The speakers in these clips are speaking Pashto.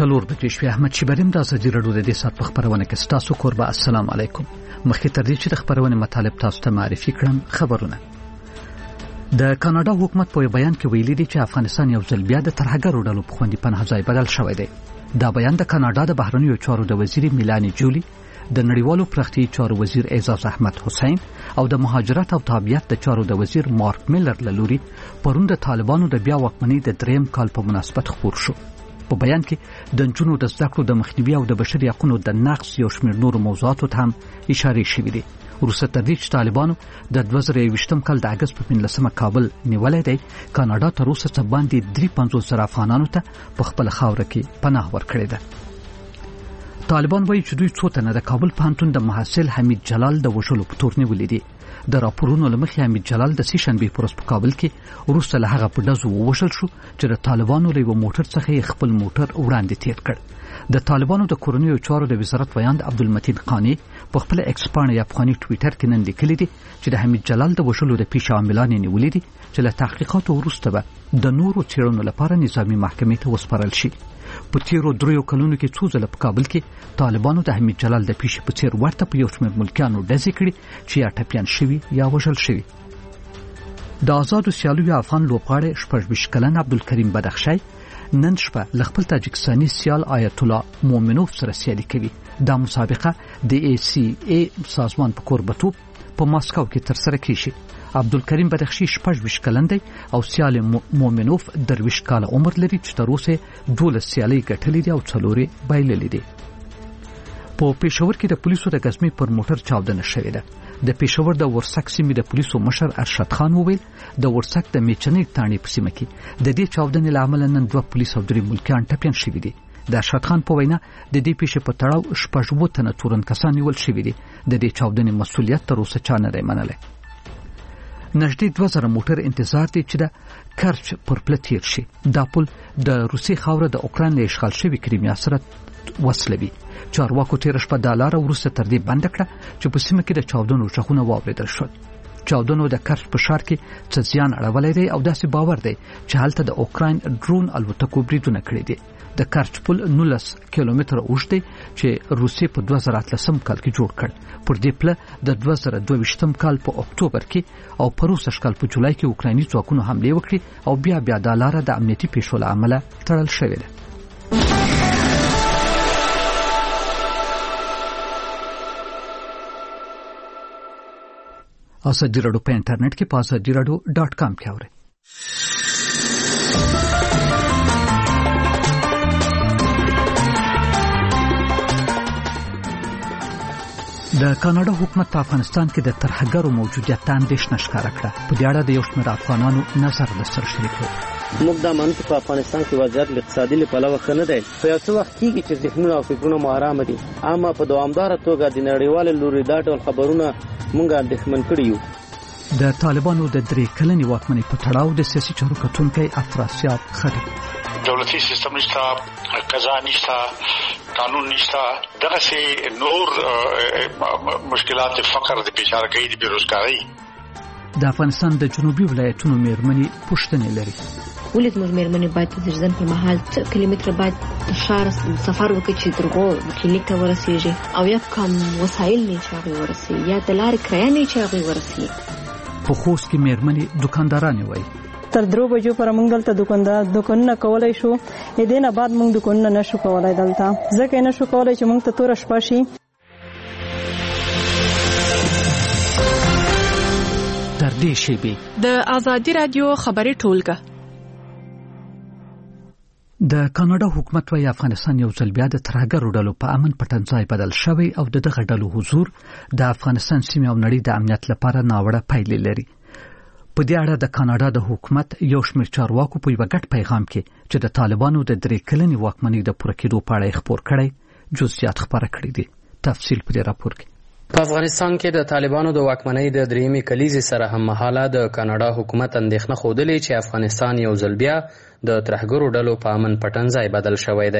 څلور بجې شوې. احمد شیبریم د ازادي راډیو د دې ساعت په خبرونه کې ستاسو کوربه. السلام علیکم. مخکې تر دې چې د خبرونه مطالب تاسو ته معرفي کړم، خبرونه. د کاناډا حکومت په بیان کې ویلي دی چې افغانستان یو ځل بیا د ترهګرو ډلو په خوندي پناه ځای بدل شوی دی. دا بیان د کاناډا د بهرنیو چارو د وزیر میلانی جولی، د نړیوالو پرختي چارو وزیر اعزاز احمد حسین او د مهاجرت او تابعیت د چارو د وزیر مارک میلر لوري پرون د طالبانو د بیا واکمنۍ د دریم کال په مناسبت خبر شو. په بیان کې د جنونو د زده کړو د مخنیوي او د بشري حقوقو د نقض یو شمېر نور موضوعاتو ته هم اشاره شوې دي. وروسته تر دې چې طالبانو د 2020 کال د اگست په 15 کابل نیولای دی، کاناډا تر اوسه څه باندې 53,000 افغانانو ته په خپل خاوره کې پناه ورکړې ده. طالبان وایي چې دوی څو تنه د کابل پوهنتون د محصل حمید جلال د وژلو په تور نیولي دي. د راپورونو له مخې حمید جلال د سې شنبې په ورځ په کابل کې وروسته له هغه په ډزو ووژل شو چې د طالبانو له یو موټر څخه خپل موټر وړاندې تیر کړ. د طالبانو د کورنیو چارو د وزارت ویاند عبدالمتین قانی په خپل ایکس باندې افغاني ټوئیټر کې نن لیکلي دي چې د حمید جلال د وژلو د پیښې عاملان نیولي دي چې له تحقیقاتو وروسته به د نورو څېړنو لپاره نظامي محکمې ته وسپارل شي. په تیرو 3 کلونو کې څو ځله په کابل کې طالبانو د حمید جلال د پیښې په څیر ورته په یو شمېر ملکیانو ډزې کړي چې یا ټپیان شوي یا وژل شوي. د آزادو سیالیو افغان لوبغاړی 26 کلن عبدالکریم بدخشی نن شپه له خپل تاجکستاني سیال آیت الله مومنوف سره سیالي کوي. دا مسابقه د ACA سازمان په کوربتوب په ماسکو کې ترسره کیږي. عبدالکریم بدخشی 26 کلن دی او سیال مومنوف 23 کال عمر لري چې تر اوسه 12 سیالي ګټلې دي او 4 بایللې دي. په پېښور کې د پولیسو د غزمې پر موټر چاودنه شوې ده. د پېښور د ورسک سیمې د پولیسو مشر ارشد خان وویل د ورسک د میچنې تاڼې په سیمه کې د دې چاودنې له امله نن 2 پولیس او 3 ملکیان ټپیان شوي دي. د ارشد خان په وینا د دې پیښې په تړاو 6 تنه تورن کسان نیول شوي دي. د دې چاودنې مسؤلیت تر اوسه چا نه دی منلی. نږدې 2000 موټر انتظار دی چې د کرچ پر پله تیر شي. دا پل د روسي خاوره د اوکراین له اشغال شوي کریمیا سره وصلوي. چارواکو تیر شپه د لاره وروسته تر دې بند کړه چې په سیمه کې د چاودنو غږونه واوریدل شول. چاودنو د کرچ په ښار کې څه زیان اړولی دی او داسې باور دی چې هلته د اوکراین ډرون الوتکو بریدونه کړي دي. د کرچ پل 19 کیلومتره اوږد دی چې روسیې په 2013 کال کې جوړ کړ. پر دې پله د 2022 کال په اکتوبر کې او په روس کال په جولای کې اوکرایني ځواکونو حمله وکړي او بیا د لاره د امنیتي پیښو له امله تړل شوې ده. ازادي راډیو په انټرنیټ کې په azadiradio.com کې اورئ. د کاناډا حکومت په افغانستان کې د ترهګرو موجودیت ته اندېښنه ښکاره کړه. په دې اړه د یو شمېر افغانانو نظر درسره شریک کړو. موږ دا منو چې په افغانستان کې وضعیت اقتصادي له پلوه ښه نه دی. په یو څه وخت کېږي چې ذهنونه او فکرونه مو ارامه دي، اما په دوامداره توګه د نړیوالې لوري دا ډول خبرونه موږ اندېښمن کړي یو. د طالبانو د 3 کلنې واکمنۍ په تړاو د سیاسي چارو کتونکی افراسیاب خټک دولتي سیستم نشته، قضا نشته، قانون نشته، دغه سي نور مشکلات فقر د بیچارهګۍ د بیروزګارۍ. د افغانستان د جنوبي ولایتونو مېرمنې پوښتنې لري. ولې زموږ مېرمنې باید د ځان په محل 2 کیلومتره باید د ښار سفر وکړي چې درغو کلینیک ته ورسېږي او یا کم وسایل نه چې هغوی ورسېږي یا د لارې کرایه نه چې هغوی ورسېږي. په خوست کې مېرمنې دوکاندارانې وایي تر 3 بجو پر موږ دلته دوکانونه کولای شو، دینه بعد موږ دوکانونه نشو کولای دلته ځکه نشو کولای چې موږ ته تور شپه شي. تر دې شیبې د ازادي رادیو خبري ټولګه. د کاناډا حکومت وايي افغانستان یو ځل بیا د ترهګرو ډلو په امن پټنځای بدل شوی او دغه ډلو حضور د افغانستان سیمې او نړۍ د امنیت لپاره ناوړه پایلې لري. په دې اړه د کاناډا د حکومت یو شمېر چارواکو په یو غټ پیغام کې چې د طالبانو د 3 کلنې واکمنۍ د پوره کېدو په اړه خبر کړی جزئیات خبره کړی دي. تفصیل په دې راپور کې. په افغانستان کې د طالبانو د واکمنۍ د 3مې کلیزې سره هم مهاله د کاناډا حکومت اندېښنه ښودلې چې افغانستان یو ځل بیا د ترهګرو ډلو په امن پټنځای بدل شوی دی.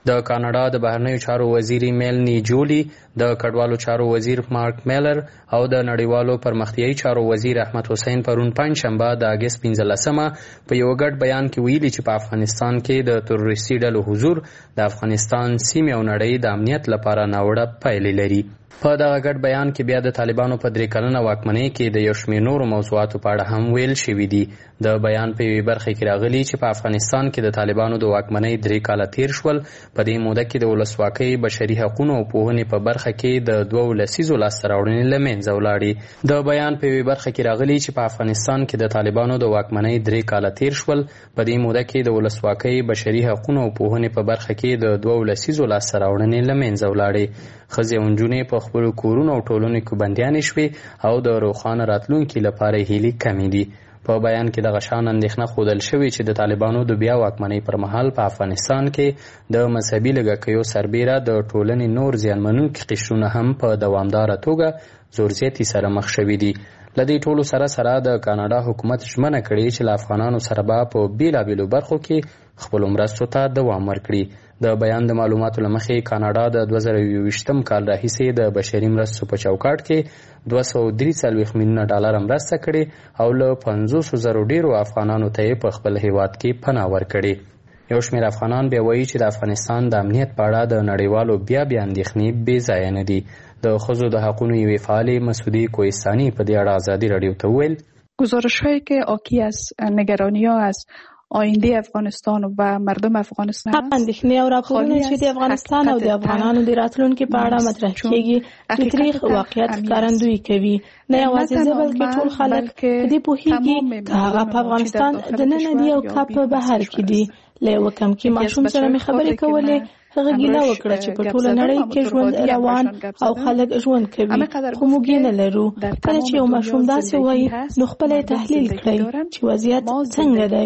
د کاناډا د بهرنیو چارو وزیر میلنی جولی، د کډوالو چارو وزیر مارک میلر او د نړیوالو پرمختیایي چارو وزیر احمد حسین پرون پنجشنبه د اګست 15 په یو ګډ بیان کې ویلي چې په افغانستان کې د تروریستي ډلو حضور د افغانستان سیمې او نړۍ د امنیت لپاره ناوړه پایلې لري. په دغه ګډ بیان کې بیا د طالبانو په 3 کلنه واکمنۍ کې د یو شمېر نورو موضوعاتو په اړه هم ویل شوي دي. د بیان په یوې برخه کې راغلي چې په افغانستان کې د طالبانو د واکمنۍ 3 کاله تیر شول. په دې موده کې د ولسواکۍ، بشري حقوقو او پوهنې په برخه کې د 2 لسیزو لاسته راوړنې له منځه ولاړې. د بیان په یوې برخه کې راغلي چې په افغانستان کې د طالبانو د واکمنۍ 3 کاله تیر شول. په دې موده کې د ولسواکۍ، بشري حقوقو او پوهنې په برخه کې د 2 لسیزو لاسته راوړنې له منځه ولاړې. ښځې او نجونې په خپلو کورونو او ټولنو کې بندیانې شوې او د روښانه راتلونکي لپاره هیلې کمې دي. په بیان کې دغه شان اندېښنه ښودل شوې چې د طالبانو د بیا واکمنۍ پر مهال په افغانستان کې د مذهبي لږکیو سربیره د ټولنې نور زیانمنونکي قشرونه هم په دوامداره توګه زورزیاتي سره مخ شوي دي. له دې ټولو سره د کاناډا حکومت ژمنه کړې چې له افغانانو سره به په بېلابېلو برخو کې خپلو مرستو ته دوام ورکړي. د بیان د معلوماتو له مخې کاناډا د 2021 کال راهیسې د بشري مرستو په چوکاټ کې $243 میلیونه مرسته کړې او له 500,000 ډیرو افغانانو ته یې په خپل هیواد کې پناه ورکړې. یو شمېر افغانان بیا وایي چې د افغانستان د امنیت په اړه د نړیوالو بیا اندېښنې بې ځایه نه دي. د ښځو د حقوقو یوې فعالې مسعودی کوهستاني په دې اړه ازادي راډیو ته وویل: گزارش‌هایی که حاکی از نگرانی‌ها از آینده افغانستان و مردم افغانستان است. اندېښنې او راپورونه چې د افغانستان او د افغانانو د راتلونکي په اړه مطرح کیږي د تاریخ واقعیت ښکارندویي کوي. نه یوازې زه بلکې ټول خلک په دې پوهیږي که هغه په افغانستان دننه دي او که په بهر کې دي. له یوه کمکي ماشوم سره مې خبرې کولې. هغه ګیله وکړه چې په ټوله نړۍ کې ژوند روان او خلک ژوند کوي، خو موږ یې نه لرو. کله چې یو ماشوم داسې وایي نو خپل یې تحلیل کړئ چې وضعیت څنګه دی.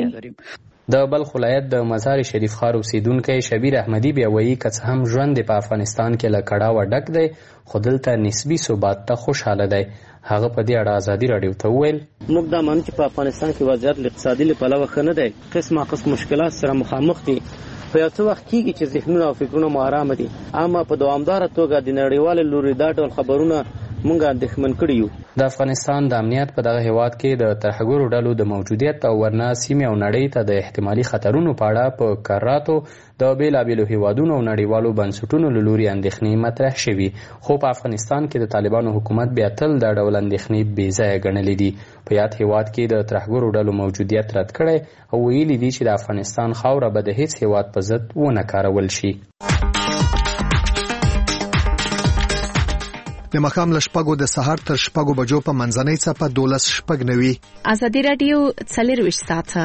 د بلخ ولایت د مزار شریف ښار اوسیدونکی شبیر احمدي بیا وایي که څه هم ژوند په افغانستان کې له کړاوه ډک دی، خو دلته نسبي ثبات ته خوشحاله دی. هغه په دې اړه ازادي راډیو ته وویل: موږ دا منو چې په افغانستان کې وضعیت اقتصادي له پلوه ښه نه دی. قسمه قسم مشکلات سره مخامخ دي. په یو څه وخت کېږي چې ذهنونه او فکرونه مو ارامه دي، اما په دوامداره توګه د نړیوالې لوري دا ډول خبرونه موږ اندېښمن کړي یو. د افغانستان د امنیت په دغه هیواد کې د ترهګرو ډلو د موجودیت او ورنه سیمې او نړۍ ته د احتمالي خطرونو په اړه په کراتو د بېلابېلو هیوادونو او نړیوالو بنسټونو له لوري اندېښنې مطرح شوي. خو په افغانستان کې د طالبانو حکومت بیا تل دا ډول اندېښنې بې ځایه ګڼلې دي. په یاد هیواد کې د ترهګرو ډلو موجودیت رد کړی او ویلي دي چې د افغانستان خاوره به د هیڅ هیواد په ضد ونه کارول شي. د ماښام له 6 د سهار تر 6 بجو په منځنۍ څپه 12:09. ازادي راډیو 24 ساعته.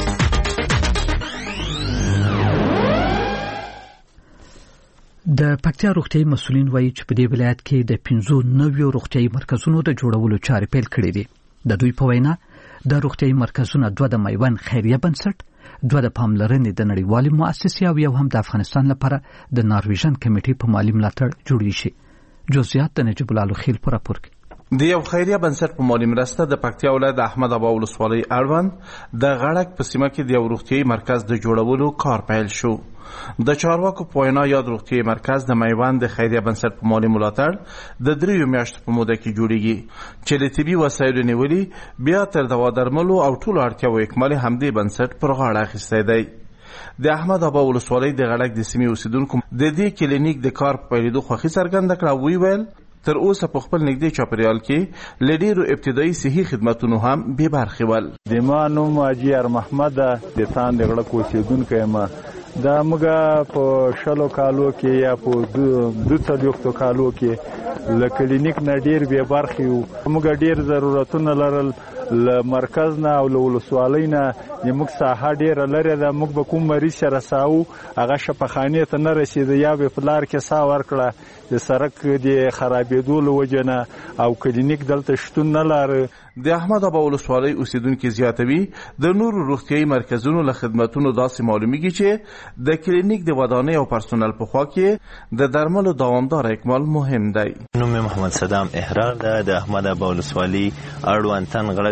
د پکتیا روغتیايي مسؤلین وایي چې په دې ولایت کې د 15 روغتیايي مرکزونو د جوړولو چارې پیل کړې دي. د دوی په وینا د روغتیايي مرکزونو 2 د میوند خیریه بنسټ، 2 د پاملرنې د نړیوالې مؤسسې او یو هم د افغانستان لپاره د نارویژن کمیټې په مالی ملاتړ جوړې شي. جزئیات د نجیب الله لوخیل په راپور کې. د یو خیریه بنسټ په مالی مرسته د پکتیا ولایت د احمد ابا ولسوالۍ اړوند د غړک په سیمه کې د یو روغتیايي مرکز د جوړولو کار پیل شو. د چارواکو په وینا یاد روغتیايي مرکز د میوند د خیریه بنسټ په مالی ملاتړ د 3 میاشتو په موده کې جوړیږي چې له طبي وسایلو نیولې بیا تر دوا درملو او ټولو اړتیاوو اکمالي همدې بنسټ پر غاړه اخیستی دی. د احمد ابا ولسوالۍ د غړک د سیمې اوسیدونکو د دې کلینیک د کار په پیلېدو خوښي څرګنده کړه. ویل تر اوسه په خپل نږدې چاپیریال کې له ډېرو ابتدایي صحي خدمتونو هم بې برخې ول. د ما نوم حاجي ارمحمد د تان د غړک اوسیدونکی یم. دا موږ په 20 کالو کې یا په 2 کالو کې له کلینیک نه ډېر بې برخې وو. موږ ډېر ضرورتونه لرل له مرکز نه او له ولسوالۍ نه. موږ ساحه ډېره لرې ده. موږ به کوم مریض سره ساو هغه شفاخانې ته نه رسېده یا به په لار کې ساه ورکړه د سړک د خرابېدو له وجې نه او کلینیک دلته شتون نه لاره. د احمد ابا ولسوالۍ اوسیدونکي زیاتوي د نورو روغتیايي مرکزونو له خدمتونو داسې معلومیږي چې د کلینیک د ودانۍ او پرسونل په خوا کې د درملو دوامدار اکمال مهم دی. نوم محمد صدام احرار ده د احمد ابا ولسوالۍ اړوند تن غړک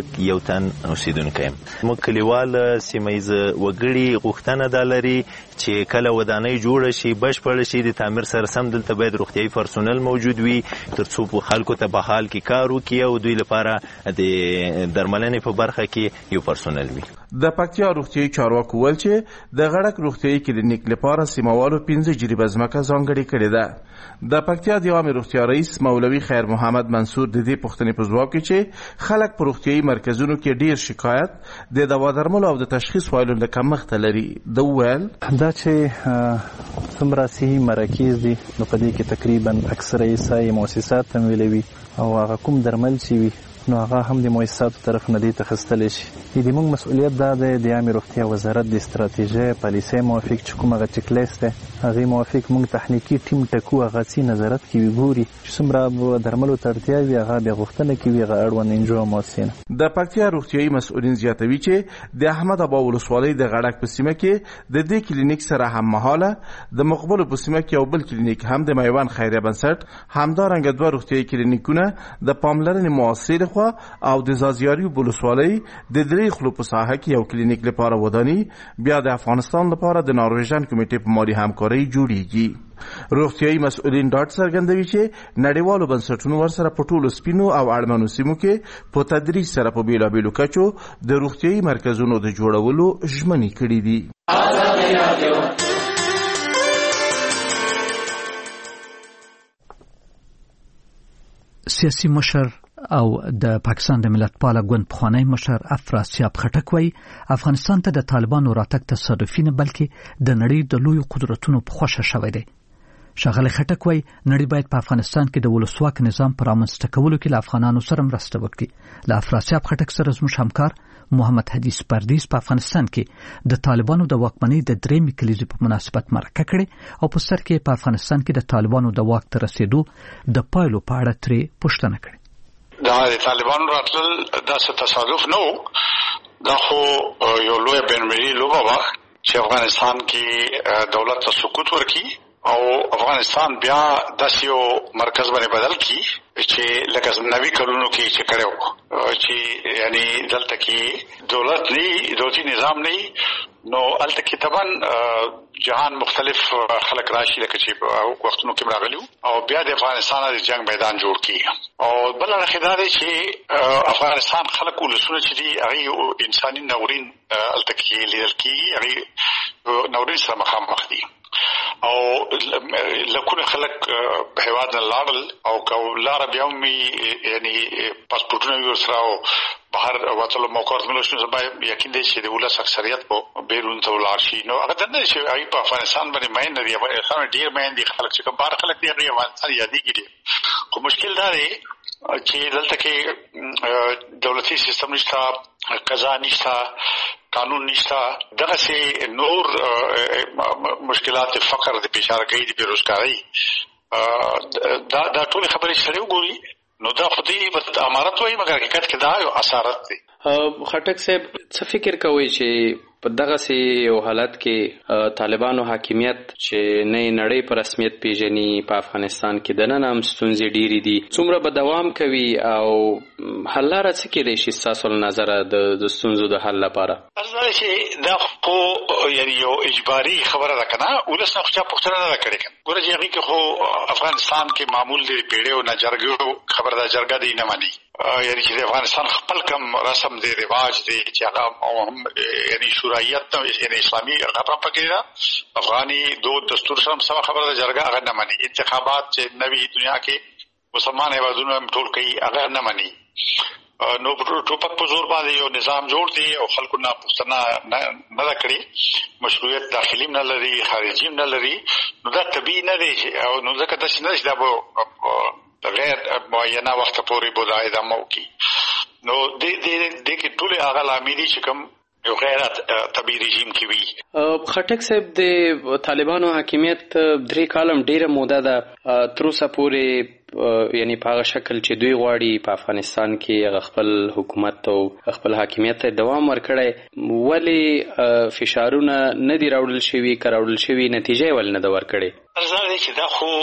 یو تن اوسیدونکی یم. موږ کلیوال سیمه ییز وګړي غوښتنه دا لري چې کله ودانۍ جوړه شي بشپړه شي د تعمیر سره سم دلته باید روغتیایي پرسونل موجود وي تر څو خلکو ته په حال کې کار وکړي او دوی لپاره د درملنې په برخه کې یو پرسونل وي. د پکتیا روغتیایي چارواکو وویل چې د غړک روغتیایي کلینیک لپاره سیموالو 15 جریبه ځمکه ځانګړې کړې ده. د پکتیا د عامې روغتیا رئیس مولوي خیر محمد منصور د دې پوښتنې په ځواب کې چې خلک په روغتیایي مرکزونو کې ډیر شکایت د دوا درملو او د تشخیص وایلو له کمښت لري. د ویل دا چې څومره صحي مراکز دي نو په دې کې تقریبا اکثره یې سایي مؤسسات تمویلوي او هغه کوم درمل چې وي نو هغه هم د مؤسساتو طرف نه دي تخصیصلی شي. د موږ مسؤلیت دا دی د عامې روغتیا وزارت د استراتیژۍ پالیسۍ موافق چې کوم هغه چک لیست دی هغې موافق موږ تخنیکي ټیم ټکو هغه څه نظارت کوي ګوري چې څومره درملو ته اړتیا وي هغه بیا غوښتنه کوي هغه اړوند انجو او مؤسسې نه. د پکتیا روغتیایي مسؤلین زیاتوي چې د احمد ابا ولسوالۍ د غړک په سیمه کې د دې کلینیک سره هم مهاله د مقبلو په سیمه کې یو بل کلینیک هم د میوند خیریه بنسټ همدارنګه دوه روغتیایي کلینیکونه د پاملرنې مؤسسې لخوا او د زازیاري ولسوالۍ د درې خلو په ساحه کې یو کلینیک لپاره وداني بیا د افغانستان لپاره د نارویژن کمیټې په مالي همکارۍ جوړیږي. روغتیایي مسؤلین ډاډ څرګندوي چې نړیوالو بنسټونو ورسره په ټولو سپینو او اړمنو سیمو کې په تدریج سره په بیلابیلو کچو د روغتیایي مرکزونو د جوړولو ژمنې کړې دي. سیاسي مشر او د پاکستان د ملتپاله ګوند پخوانی مشر افراسیاب خټک وایي افغانستان ته د طالبانو راتګ تصادفي نه بلکې د نړۍ د لویو قدرتونو په خوښه شوی دی. ښاغلی خټک وایي نړۍ باید په افغانستان کې د ولسواک نظام په رامنځته کولو کې له افغانانو سره مرسته وکړي. له افراسیاب خټک سره زموږ همکار محمد حدیث پردیس په افغانستان کې د طالبانو د واکمنۍ د درېیمې کلیزې په مناسبت مرکه کړې او په سر کې په افغانستان کې د طالبانو د واک ته رسېدو د پایلو په اړه ترې پوښتنه کړې. دا د طالبانو راتلل داسې تصادف نه و، دا خو یو لوی بین‌المللي لوبه وه چې افغانستان کې دولت ته سقوط ورکړي او افغانستان بیا داسې یو مرکز باندې بدل کړي چې لکه 90 کلونو کې چې کړی و چې یعنی دلته کې دولت نه دولتي نظام نه نو هلته کې طبعا جهان مختلف خلک راشي لکه چې په وختونو کې راغلي او بیا د افغانستان د جنگ میدان جوړ کړي او بل اړخ دا دی چې افغانستان خلک ولسونه چې دي هغه انساني ناورین هلته کې لیدل کېږي، هغه ناورین سره مخامخ دي او لکونه خلک په هیواد نه لاړل او که لاره بیا هم یعنی پاسپورټونه یې ورسره او بهر وتلو موقع ورته شنو زما یقین دی چې د ولس اکثریت په بیرون ته ولاړ شي. نو هغه نه چې هغوی په افغانستان باندې مین نه دي، افغانستان ډېر مین دي خلک چې کوم بهر خلک دي هغوی افغانستان یادېږي ډېر، خو مشکل دا دی چې دلته کې دولتي سیستم نشته، قضا نشته، قانون نشته، دغسې نور مشکلات فقر د پیشارګۍ د بیروزګارۍ دا ټولې خبرې چې سړی وګوري نو دا خو دې امارت وایي مګر حقیقت کې دا یو اسارت دی. خټک صاحب څه فکر کوئ چې په دغسې یو حالت کې طالبانو حاکمیت چې نه نړۍ په رسمیت پیژني په افغانستان کې دننه هم ستونزې ډېرې دي، څومره به دوام کوي او حل لاره څه کېدی شي ستاسو له نظره د ستونزو د حل لپاره؟ دا چې دا خو یعنی یو اجباري خبره ده که نه، ولس نه خو چا پوښتنه نه ده کړې. ګوره چې هغې کې خو افغانستان کې معمول دی پیړیو نه جرګو خبره ده جرګه دی نه مني، یعنی چې د افغانستان خپل کم رسم دی رواج دی چې هغه هم یعنی شورایت یعنی اسلامي هغه هم پکې ده، افغاني دود دستور سره هم سمه خبره ده جرګه هغه نه مني، انتخابات چې نوي دنیا کې مسلمان هېوادونه هم ټول کوي هغه نه مني. نو ټوپک په زور باندې یو نظام جوړ دی او خلکو نه پوښتنه نه ده کړې، مشروعیت داخلي هم نه لري خارجي هم نه لري، نو دا طبیعي نه دی او نو ځکه داسې نه ده چې دا به غیر معینه وخت پورې به دا ادامه وکړي. نو دې کې ټولې هغه لامل دي چې کوم یو غیر طبیعي رژیم کې وي. خټک صاحب د طالبانو حاکمیت 3 کالم ډیره موده ده، تر اوسه پورې یعنی په هغه شکل چې دوی غواړي په افغانستان کې هغه خپل حکومت او خپل حاکمیت ته دوام ورکړی، ولې فشارونه نه دي راوړل شوي، که راوړل شوي نتیجه یې ولې نه ده ورکړې؟ دا چې دا خو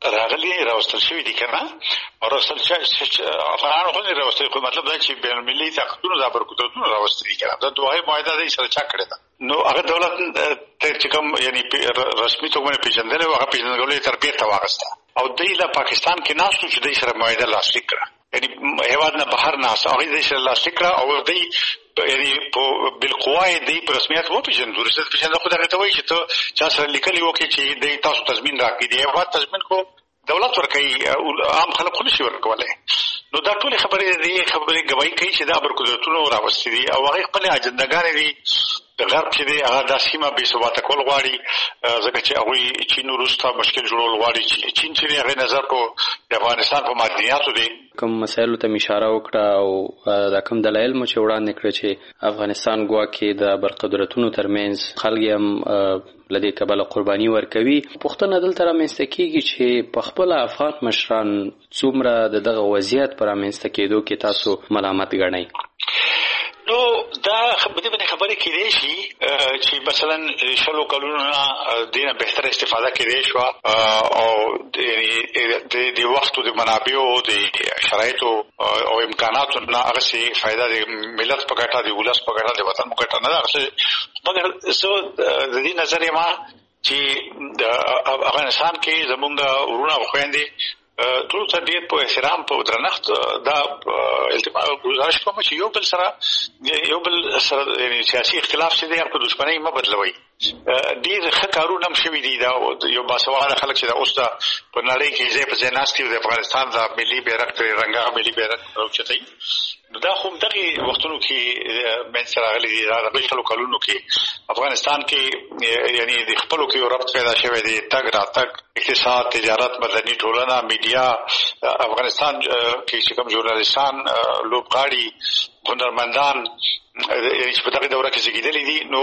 راغلي راوستل شوی دي کنه او راوستل افغانانو خو نه راوستل خو مطلب دا چې بین المللي طاقتونو دا برکتونه راوستل دي کنه دا دوه معاهده دې سره چا کړی ده نو هغه دولت چې کوم یعنی رسمي توګه پیژندل او هغه پیژندل تر بیرته واغسته او دې له پاکستان کې ناسو چې دې سره معاهده لاسلیک کړه یعنی هیواد نه بهر ناس هغه دې سره لاسلیک کړه او دې یعنی په بالقواعد دې په رسمیت وو پیژندل ورسره پیژندل خو دا ته وایي چې ته چا سره لیکلی وکړي چې دې تاسو تضمین راکړي دی هیواد تضمین کو دولت ورکړي عام خلک خو نشي ورکولای نو دا ټول خبرې گواهی کوي چې دا برکتونه راوستي دي او هغه خپل اجندګان دي د غرب چې دی هغه د سیمه به ثبات کول غواړي ځکه چې هغه چین وروسته مشکل جوړول غواړي چې چین چې هغه نظر په افغانستان په معدنیاتو دی کوم مسایلو ته اشاره وکړه او دا کوم دلایل مو چې وړاندې کړ چې افغانستان ګواکې د برقدرتونو ترمنځ خلک هم لدې کبل قرباني ورکوي پښتنه دلته رامنځته کیږي چې په خپل افغان مشران څومره دغه وضعیت پر رامنځته کېدو کې تاسو ملامت ګڼئ نو دا خبرې کېدای شي چې مثلا شلو کلونو دینه بهتر استفاده کېدای شو او د وخت د منابعو د شرایطو او امکاناتو نه هغه سي فائدہ د ملت په ګټه د ولس په ګټه د وطن په ګټه نه ده مګر زه د دې نظریه ما چې د افغانستان کې زمونږ ورونه خويندې ټول ته ډېر په احترام په درنښت دا التماس گزارش کوم چې یو بل سره یعنی سیاسي اختلاف چې دی په دښمنۍ ما بدلوي ډېر ښه کارونه هم شوي دي دا یو باسواده خلک چې دا اوس دا په نړۍ کې ځای په ځای ناست دي د افغانستان د ملي بیرغ ترې رنګه ملي بیرغ راوچتوي دا خو دغه وختونو کې منځ راغلي دي دا د شلو کلونو کې افغانستان کې یعنی د خپلو کې یو ربط پیدا شوی دی تګ راتګ اقتصاد تجارت مدني ټولنه میډیا افغانستان کې چې کوم ژورنالیستان لوبغاړي هنرمندان چې په دغه دوره کې زیږیدلي دي نو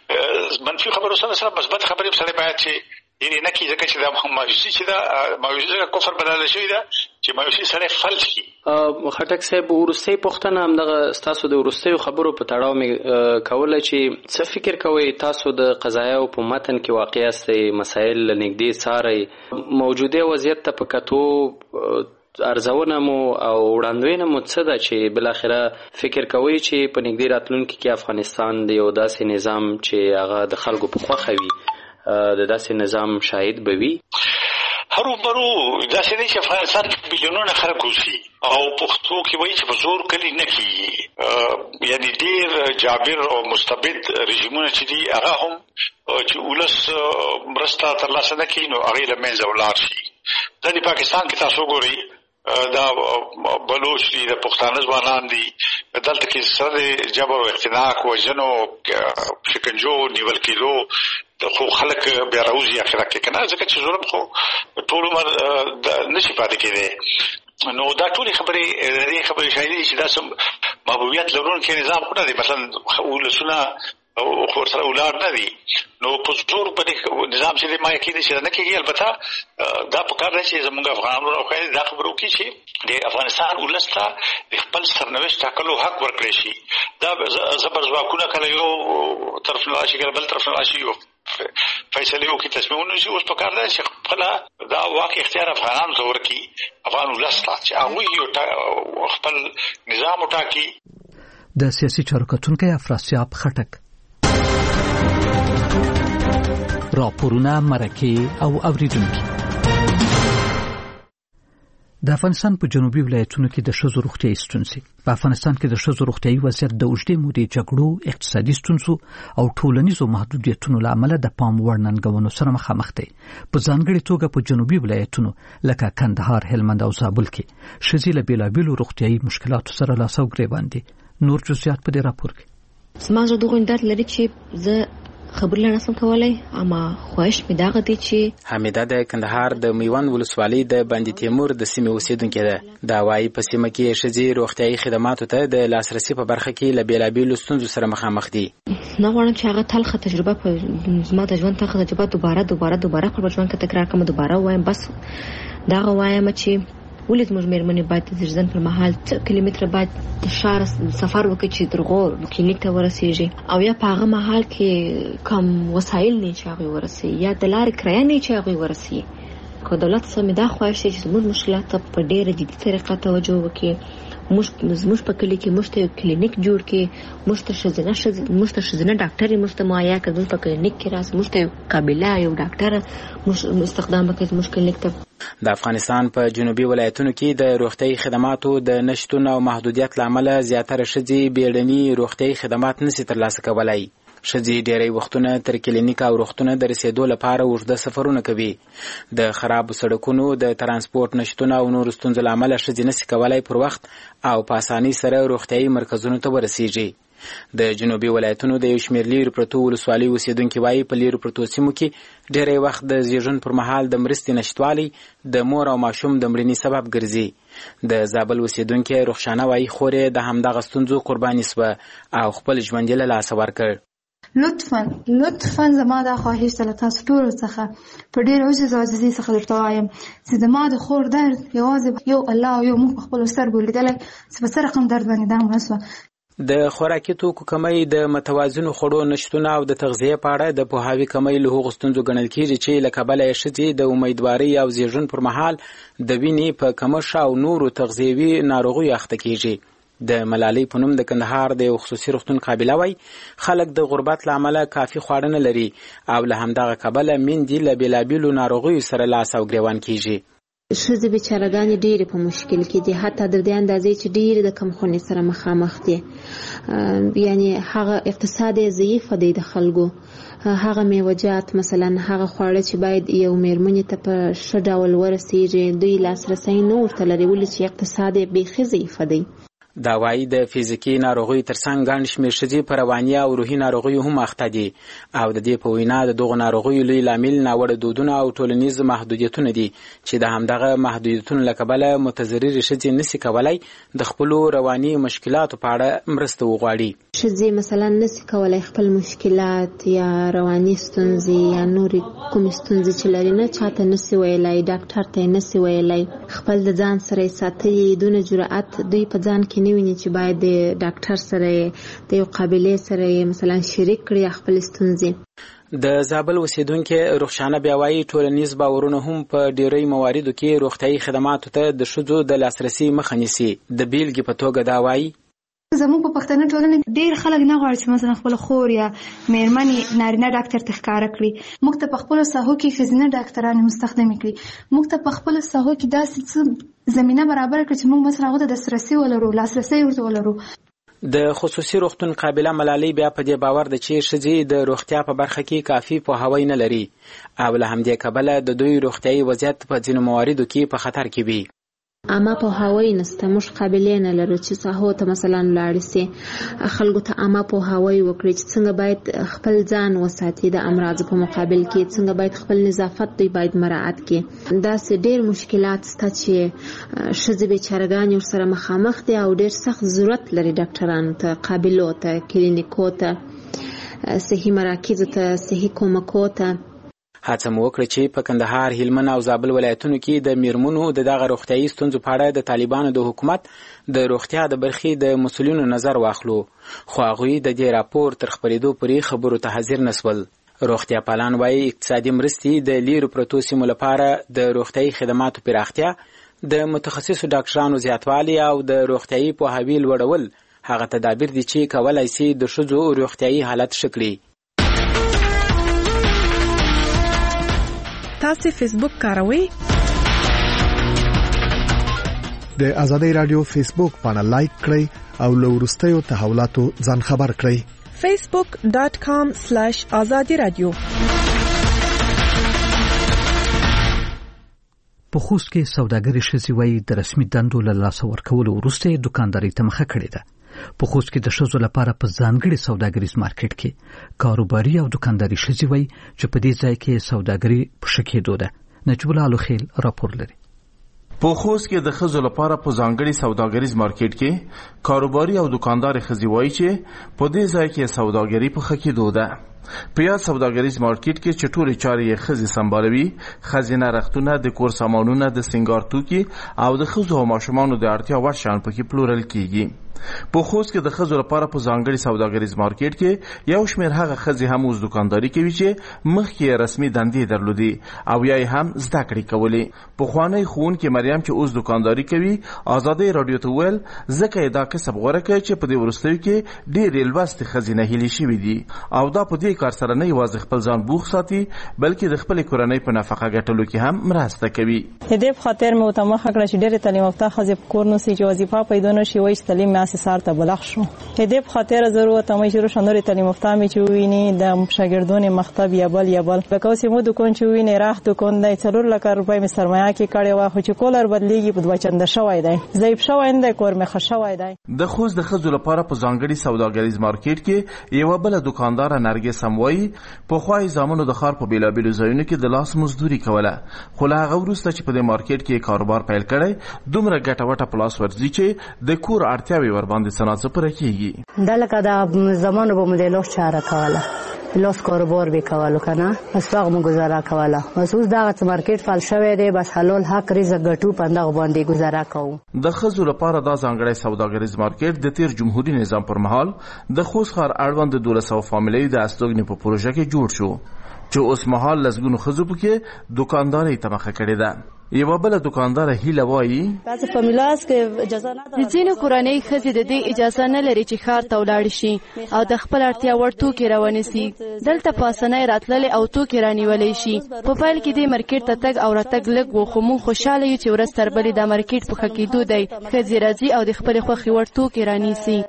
منفي خبرو سره مثبت خبرې سره باید چې یعنی نه کیږي چې دا مایوسي چې دا مایوسي کفر بدل شي دا چې مایوسي سره فلج کی خټک صاحب ورسته پښتنه هم دغه تاسو د ورسته خبرو په تړاو می کوله چې څه فکر کوي تاسو د قضایا او په متن کې واقعي است مسائل نږدې ساري موجوده وضعیت ته پکاتو ارزونه مو او وړاندوینه مو څه ده چې بل اخره فکر کوي چې په نږدې راتلونکي کې افغانستان د یو داسې نظام چې هغه د خلکو په خوښه وي د داسې نظام شاهد به وي هروبرو داسې دی چې افغانستان کې بیلیونونه خلک اوسي او پښتو کې وایي چې په زور کلي نه کېږي یعنی ډېر جابر او مستبد رژیمونه چې دي هغه هم چې ولس مرسته ترلاسه نه کړي نو هغې له منځه ولاړ شي دا د پاکستان کې تاسو ګورئ دا بلوچ دي د پښتانه ځوانان دي دلته کې سره جبر او اختناق وژنو شکنجو نیول کېدو خو خلک بیا راوځي اخره کې کنه ځکه چې ظلم خو ټول عمر نشي پاتې کېدی نو دا ټول خبرې شاهدي چې دا سم محبوبیت لرونکي نظام خو نه دی مثلا ولسونه او سره ولار نه دي نو په زور په نظام چې ما یقین چې نه کېږي البته دا په کار دی چې زموږ افغانانو راوخی دا خبرو کې چې د افغانستان ولسته د خپل سرنوشت ټاکلو حق ورکړي شي دا زبر ځواکونه کله یو طرف نه راشي کله بل طرف نه راشي فیصله وکړي تصمیمونه شي اوس په کار دی چې خپل دا واقع اختیار افغانانو ته ورکړي افغان ولسته چې هغوی خپل نظام وټاکي د سیاسي چارو کتونکی افراسیاب خټک راپورونه مرکه او اوریدونکي د افغانستان په جنوبي ولایتونو کې د ښځو روغتیايي ستونزې په افغانستان کې د ښځو روغتیايي وضعیت د اوږدې مودې جګړو اقتصادي ستونزو او ټولنیزو محدودیتونو له امله د پام وړ ننګونو سره مخامخ دی په ځانګړې توګه په جنوبي ولایتونو لکه کندهار هلمند او زابل کې ښځې له بېلابېلو روغتیايي مشکلاتو سره لاس او ګریوان دي نور جزئیات په دې راپور کې زما زړه دغه اندات لري چې زه خبر لنسم کولای اما خواهش می داغه دي چې حمیده د کندهار د میوند ولسوالۍ د بندي تیمور د سیمې اوسیدونکې ده دا وايي په سیمه کې ښځې روغتیايي خدماتو ته د لاسرسي په برخه کې له بیلابېلو ستونزو سره مخامخ دي نه غواړم چې هغه تلخه تجربه په زما د ژوند تلخه تجربه دوباره خپل ژوند کې تکرار کوم دوباره وایم بس دا وایم چې ولې زموږ مېرمنې باید د زیږون پر مهال 3 کیلومتره باید د ښار سفر وکړي چې درغو کلینیک ته ورسیږي او یا په هغه مهال کې کم وسایل نه چې هغه ورسي یا د لارې کرایه نه چې هغه ورسي که دولت سمې دا خواهش چې زموږ مشکلات ته په ډېره جدي طریقه توجه وکړي. موږ په کلي کې موږ ته یو کلینیک جوړ کړي، موږ ته ښځینه ډاکټرې موږ ته مهیا کړي، زموږ په کلینیک کې راسي، موږ ته یو قابله یو ډاکټره استخدام وکړي زموږ کلینیک ته. د افغانستان په جنوبي ولایتونو کې د روغتیايي خدماتو د نشتون او محدودیت له امله زیاتره ښځې بیړني روغتیايي خدمات نشي ترلاسه کولی. ښځې ډېری وختونه تر کلینیک او روغتونه د رسیدو لپاره اوږده سفرونه کوي. د خرابو سړکونو د ترانسپورت نشتون او نورو ستونزو له امله ښځې نشي کولی پر وخت او په اسانۍ سره روغتیايي مرکزونو ته ورسیږي. د جنوبي ولایتونو د یو شمېر لیرې پرتو ولسوالیو اوسېدونکي وایي په لیرې پرتو سیمو کې ډېری وخت د زیږون پر مهال د مرستې نشتوالی د مور او ماشوم د مړینې سبب ګرځي. د زابل اوسېدونکې رخشانه وایي خور یې د همدغه ستونزو قرباني سوه او خپل ژوند یې له لاسه ورکړ. لطفاً زما دا خواهش ده له تاسو ټولو څخه په ډېر عجز او عاجزۍ څخه درته وایم چې زما د خور درد یوازې یو الله او یو موږ په خپلو سترګو لیدلی چې په څه رقم درد باندې دا مړه سوه. د خوراکي توکو کمی، د متوازنو خوړو نشتون او د تغذیې په اړه د پوهاوي کمی له هغو ستونزو ګڼل کېږي چې له کبله یې ښځې د امیدوارۍ او زیږون پر مهال د وینې په کمښت او نورو تغذیوي ناروغیو اخته کېږي. د ملالۍ په نوم د کندهار د یو خصوصي روغتون قابله وایي خلک د غربت له امله کافي خواړه نه لري او له همدغه کبله میندې له بېلابېلو ناروغیو سره لاس او ګرېوان کېږي. ښځې بیچارهګانې ډېرې په مشکل کې دي، حتی د دې اندازې چې ډېرې د کمخونې سره مخامخ دي. یعنی هغه اقتصاد یې ضعیفه دی د خلکو، هغه میوجات مثلا هغه خواړه چې باید یو میرمنې ته په ښه ډول ورسیږي دوی لاسرسی نه ورته لري، ولې چې اقتصاد یې بیخي ضعیفه دی. دا وایي د فزیکي ناروغیو ترڅنګ ګڼ شمېر ښځې په رواني او روحي ناروغیو هم اخته دي او د دې په وینا د دغو ناروغیو لوی لامل ناوړه دودونه او ټولنیز محدودیتونه دي چې د همدغه محدودیتونو له کبله متضررې ښځې نشي کولی د خپلو رواني مشکلاتو په اړه مرسته وغواړي. ښځې مثلا نشي کولی خپل مشکلات یا رواني ستونزې یا نورې کومې ستونزې چې لري نه چاته نشي ویلی، ډاکټر ته یې نشي ویلی، خپل د ځان سره یې ساتلي دونه جرأت دوی په ځان کې نه ویني چې باید د ډاکټر سره د یو قابلې سره مثلا شریک کړي خپل ستونزې. د زابل اوسېدونکې رخشانه بیا وایي ټولنیز باورونه هم په ډېری مواردو کې روغتیايي خدماتو ته د ښځو د لاسرسي مخه نیسي. د بیلګې په توګه دا وایي زموږ په پښتنه ټولنه ډېر خلک نه غواړي چې مثلا خپل خور یا میرمنې نارینه ډاکټر ته ښکاره کړي. موږ ته په خپلو ساحو کې ښځینه ډاکټرانې مستخدمې کړي. موږ ته په خپلو ساحو کې داسې څه زمینه برابر کړي چې موږ مثلا هغو ته دسترسي ولرو، لاسرسی ورته ولرو. د خصوصي روغتون قابله ملالۍ بیا په دې باور ده چې ښځې د روغتیا په برخه کې کافي پوهاوی نه لري او له همدې کبله د دوی روغتیايي وضعیت په ځینو مواردو کې په خطر کې وي. اما پوهاوی نشته، موږ قابلې نه لرو چې ساحو ته مثلا لاړې سي خلکو ته اما پوهاوی وکړي چې څنګه باید خپل ځان وساتي د امراض په مقابل کې، څنګه باید خپل نظافت دوی باید مراعات کړي. داسې ډېر مشکلات شته چې ښځې بیچارهګانې ورسره مخامخ دي او ډېر سخت ضرورت لري ډاکټرانو ته، قابلو ته، کلینیکو ته، صحي مراکزو ته، صحي کومکو ته. هڅه مو وکړه چې په کندهار، هلمند او زابل ولایتونو کې د میرمنو د دغه روغتیايي ستونزو په اړه د طالبانو د حکومت د روغتیا د برخې د مسؤلینو نظر واخلو، خو هغوی د دې راپور تر خپرېدو پورې خبرو ته حاضر نسول. روغتیا پالان وایي اقتصادي مرستې د لیرو پرتو سیمو لپاره د روغتیايي خدماتو پراختیا، د متخصصو ډاکټرانو زیاتوالی او د روغتیايي پوهاوي لوړول هغه تدابیر دي چې کولی شي د ښځو روغتیايي حالت ښه کړي. تاسو فیسبوک کاروئ؟ د آزادۍ رادیو فیسبوک باندې لایک کړئ او له وروستیو تحولاتو ځان خبر کړئ. facebook.com/azadi-radio. په خوست کې سوداګري ښځې وایي د رسمي دندو له لاسه ورکولو وروسته دکانداري ته مخه کړې ده. په خوست کې د ښځو لپاره په ځانګړي سوداګریز مارکیټ کې کاروباري او دکانداري ښځې وایي چې په دې ځای کې سوداګري په ښه کېدو ده. نجیب الله الخیل راپور لري. په خوست کې د ښځو لپاره په ځانګړي سوداګریز مارکیټ کې کاروباري او دکاندار ښځې وایي چې په دې ځای کې سوداګري په ښه کېدو ده. په یاد سوداګریز مارکیټ کې چې ټولې چارې یې ښځې سمبالوي، خزینه رختونه، د کور سامانونه، د سینګار توکي او د ښځو او ماشومانو د اړتیا وړ شیان پکې پلورل کیږي. په خوست کې د ښځو لپاره په ځانګړي سوداګریز مارکیټ کې یو شمېر هغه ښځې هم اوس دوکانداري کوي چې مخکې رسمي دندې درلودي او یا یې هم زده کړې کولې. پخوانی ښوونکې مریم چې اوس دوکانداري کوي ازادۍ راډیو ته وویل ځکه یې دا کسب غوره کړی چې په دې وروستیو کې ډېرې لوستې ښځې نهیلې شوي دي او دا په دې کار سره نه یوازې خپل ځان بوخت ساتي بلکې د خپلې کورنۍ په نفقه ګټلو کې هم مرسته کوي. د دې په خاطر مې ورته مخه کړه چې ډېرې تعلیم یافته ښځې په کور نوسي چې وظیفه پیدا نه شي وایي چې تعلیم مې هسې سار ته بلغ شو. د دې په خاطر زه ورته وایم چې روښه نورې تعلیم یافته مې چې وویني د شاګردانو مکتب یا بل لکه اوس یې مو دوکان چې وویني راح دوکان دی 4 لک روپۍ مې سرمایه کې کړې وه خو چې کولر بدلېږي په 2 چنده شوی دی ضعیف شوی نه دی کور مې ښه شوی دی. د خوست د ښځو لپاره په ځانګړي سوداګریز مارکیټ کې یوه بله دوکانداره نرګس هم وایي پخوا یې زامنو د ښار په بېلابېلو ځایونو کې د لاس مزدوري کوله خو له هغه وروسته چې په دې مارکیټ کې کاروبار پیل کړی دومره ګټه وټه په لاس ورځي چې د کور اړتیاوې ورباندې څه ناڅه پوره کېږي. دا لکه د زمانو به مو د لاس چاره کوله لاس کاروبار به کولو کنه بس هغه مو گزاره کوله بس اوس دغه مارکیټ فعال شوی دی بس حلال حق رزق ګټو په دغه باندې گزاره کوو. د ښځو لپاره دا ځانګړی سوداګریز مارکیټ د تیر جمهوریت نظام پر مهال د خوست ښار اړوند د 1200 فامیلۍ د استوګنې په پروژه کې جوړ شو چې اوس مهال لسګونو ښځو پکې دوکاندارۍ ته مخه کړې ده. یوه بله دوکانداره هیله وایي د ځینو کورنۍ ښځې د دې اجازه نه لري چې ښار ته ولاړې شي او د خپل اړتیا وړ توکي راونیسي دلته په اسانۍ راتللی او توکي رانیولی شي. په پیل کې دې مارکیټ ته تګ او راتګ لږ و خو موږ خوشحاله یو چې ورځ تر بلې دا مارکیټ په ښه کېدو دی ښځې راځي او د خپلې خوښې وړ توکي رانیسي.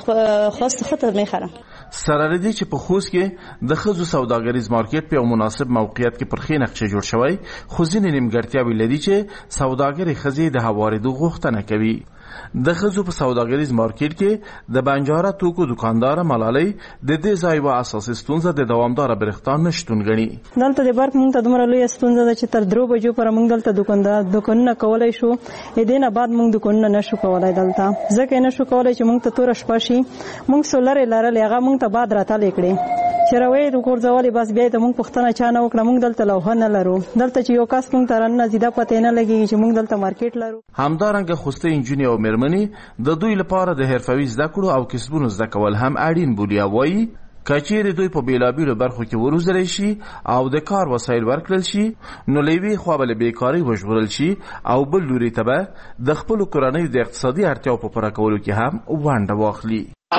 سره له دې چې په خوست کې د ښځو سوداګریز مارکیټ په یو مناسب موقعیت کې پر ښې نقشې جوړ شوی خو ځینې نیمګړتیاوې لري چې سوداګرې ښځې د هوارېدو غوښتنه کوي. د ښځو په سوداګریز مارکیټ کې د بنجاره توکو دوکانداره ملالۍ د دې ځای یوه اساسي ستونزه د دوامداره برېښنا نشتون ګڼي. دلته د برق موږ ته دومره لویه ستونزه ده چې تر 3 بجو پورې موږ دلته دوکانونه کولی شو د دې نه بعد موږ دوکانونه نشو کولی دلته ځکه یې نشو کولی چې موږ ته توره شپه شي موږ سولر یې لرلې هغه موږ ته بعد راتلی کړې چې راویې د غورځولې بس بیا یې ته موږ پوښتنه چا نه وکړه موږ دلته لوحه نه لرو دلته چې یو کس موږ ته راننه زیده پته یې نه لګېږي چې موږ دلته مارکیټ لرو. همدارنګه خوستي نجونې او مېرمنې د دوی لپاره د حرفوي زده کړو او کسبونو زده کول هم اړین بولي او وایي که چیرې دوی په بېلابېلو برخو کې وروزلی شي او د کار وسایل ورکړل شي نو له یوې خوا به له بېکارۍ وژغورل شي او بل لوري ته به د خپلو کورنیو د اقتصادي اړتیاو په پوره کولو کې هم ونډه واخلي.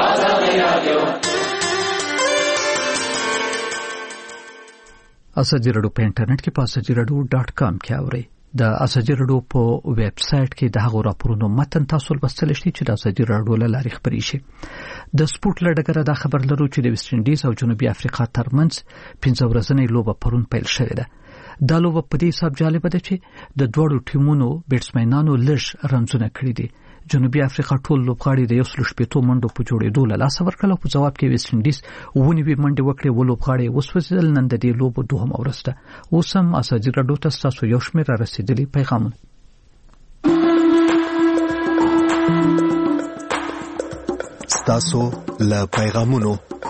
اساجي رادیو په انټرنیټ کې په asajiradio.com کې اورئ. د اساجي رادیو په ویب سټ کې د هغو راپورونو متن تاسو لوستلی شئ چې د اساجي رادیو له لارې خپرې شي. د سپورت له ډګره دا خبر لرو چې د ویسټ انډیز او جنوبي افریقا ترمنځ 15 ورځنۍ لوبه پرون پیل شوې ده. دا لوبه په دې حساب جالبه ده چې د دوړو ټیمونو بیټسمنانو لږ رنزونه کړي دي. جنوبي افریقا ټول لوبغاړي د 160 منډو په جوړېدو له لاسه ورکړل او په جواب کې ویسټ انډیز 19 منډې وکړې و لوبغاړي وسوځېدل. نن د دې لوبو دوهمه ورځ ده. اوس هم اساجي رادیو ته ستاسو یو شمېر را رسېدلي پیغامونه. ستاسو له پیغامونو.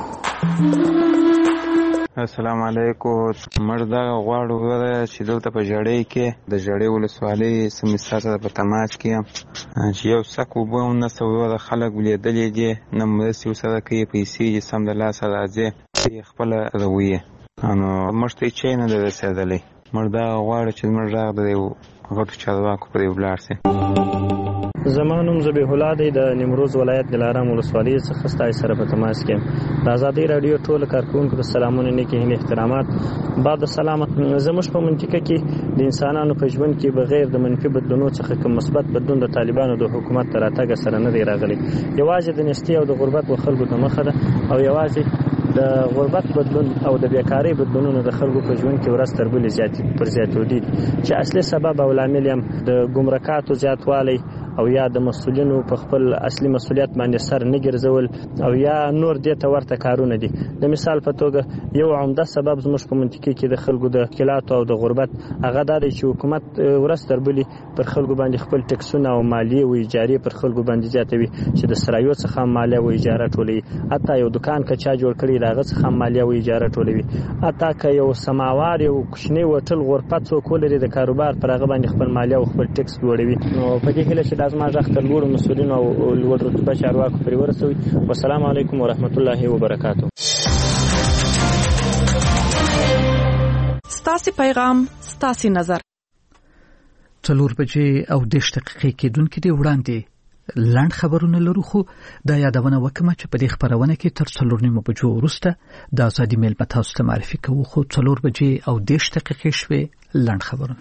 السلام علیکم. موږ دا غواړو چې دلته په ژړۍ کې د ژړۍ ولسوالۍ سیمې سره په تماس کې یم چې یو څک اوبه هم نشته د خلک ولیدلې دي نه مرستې ورسره کوي پیسې یې سم د لاسه راځي خپله رویې نو موږ ته هېڅ شی نه دی رسېدلی. موږ دا غواړو چې زموږ غږ د غټو چارواکو پرې ولاړ شي. زما نوم ذبیح الله دی د نیمروز ولایت دلارام ولسوالۍ څخه ستاسو سره په تماس کې یم. د ازادۍ راډیو ټول کارکونکو ته سلامونه نیکې هیلې احترامات. بعد السلام. زموږ په منطقه کې د انسانانو په ژوند کې بغیر د منفي بدلونو څخه کوم مثبت بدلون د طالبانو د حکومت تر راتګ سره نه دی راغلی. یوازې د نستي او د غربت و خلکو ته مخه ده او یوازې د غربت بدلون او د بیکاری بدلونونو د خلکو په ژوند کې ورځ تر بلې زیاتېدو دي چې اصلي سبب او لامل یې د ګمرکاتو زیاتوالی او یا د مسؤلینو په خپل اصلي مسؤلیت باندې سر نه ګرځول او یا نور دې ته ورته کارونه دي. د مثال په توګه یو عمده سبب زموږ په منطقه کې د خلکو د ښکیلاتو او د غربت هغه دا دی چې حکومت ورځ تر بلې پر خلکو باندې خپل ټکسونه او مالیې او اجارې پر خلکو باندې زیاتوي چې د سرایو څخه مالیه او اجاره ټولوي. حتی یو دکان که چا جوړ کړي د هغه څخه مالیه او اجاره ټولوي. حتی که یو سماوار یو کوچنی هوټل غرفه څوک ولري د کاروبار پر هغه باندې خپل مالیه او خپل ټکس لوړوي. نو په دې هیله چې دا الله زما غږ تر لوړو مسؤلینو او لوړ رتبه چارواکو پورې ورسوي. والسلام علیکم ورحمت الله وبرکاته. ستاسو پیغام ستاسو نظر 4 بجې او 10 دقیقې کېدونکې دی. وړاندې لاند خبرونه لرو، خو دا یادونه وکړم چې په دې خبرونه کې تر 4 بجو وروسته د ازادي میل په تاسو ته معرفي کوو. خو 4 بجې او 10 دقیقې شوې. لاند خبرونه.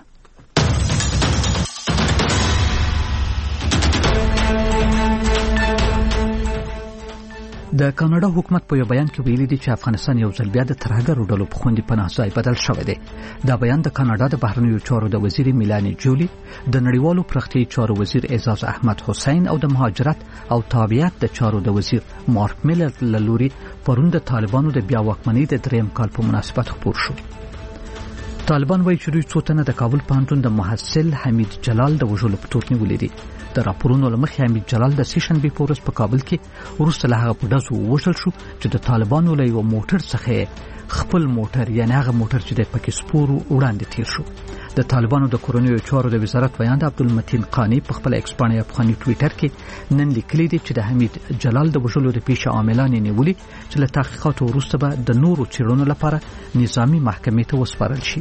د کاناډا حکومت په یو بیان کې ویلي دی چې افغانستان یو ځل بیا د ترهګرو ډلو په خوندې پناه ځای بدل شوی دی. دا بیان د کاناډا د بهرنیو چارو د وزیر میلانی جولی، د نړیوالو پرختیایي چارو وزیر اعزاز احمد حسین او د مهاجرت او تابعیت د چارو د وزیر مارک میلر له لوري پرون د طالبانو د بیا واکمنۍ د 3 کال په مناسبت خپور شو. طالبان وایي چې دوی څو تنه د کابل پوهنتون د محصل حمید جلال د وژلو په تور نیولي دي. د راپورونو له مخې حمید جلال د سیشنبې په ورځ په کابل کې وروسته له هغه په ډزو ووژل شو چې د طالبانو له یو موټر څخه خپل موټر، یعنې هغه موټر چې د پکې سپور وړاندې تیر شو. د طالبانو د کورنیو چارو د وزارت بیان د عبدالمتین قانی په خپل ایکس باندې افغاني ټویټر کې نن لیکلي دي چې د حمید جلال د وژلو د پیښې عاملان یې نیولي چې له تحقیقاتو وروسته به د نورو څېړنو لپاره نظامي محکمې ته وسپارل شي.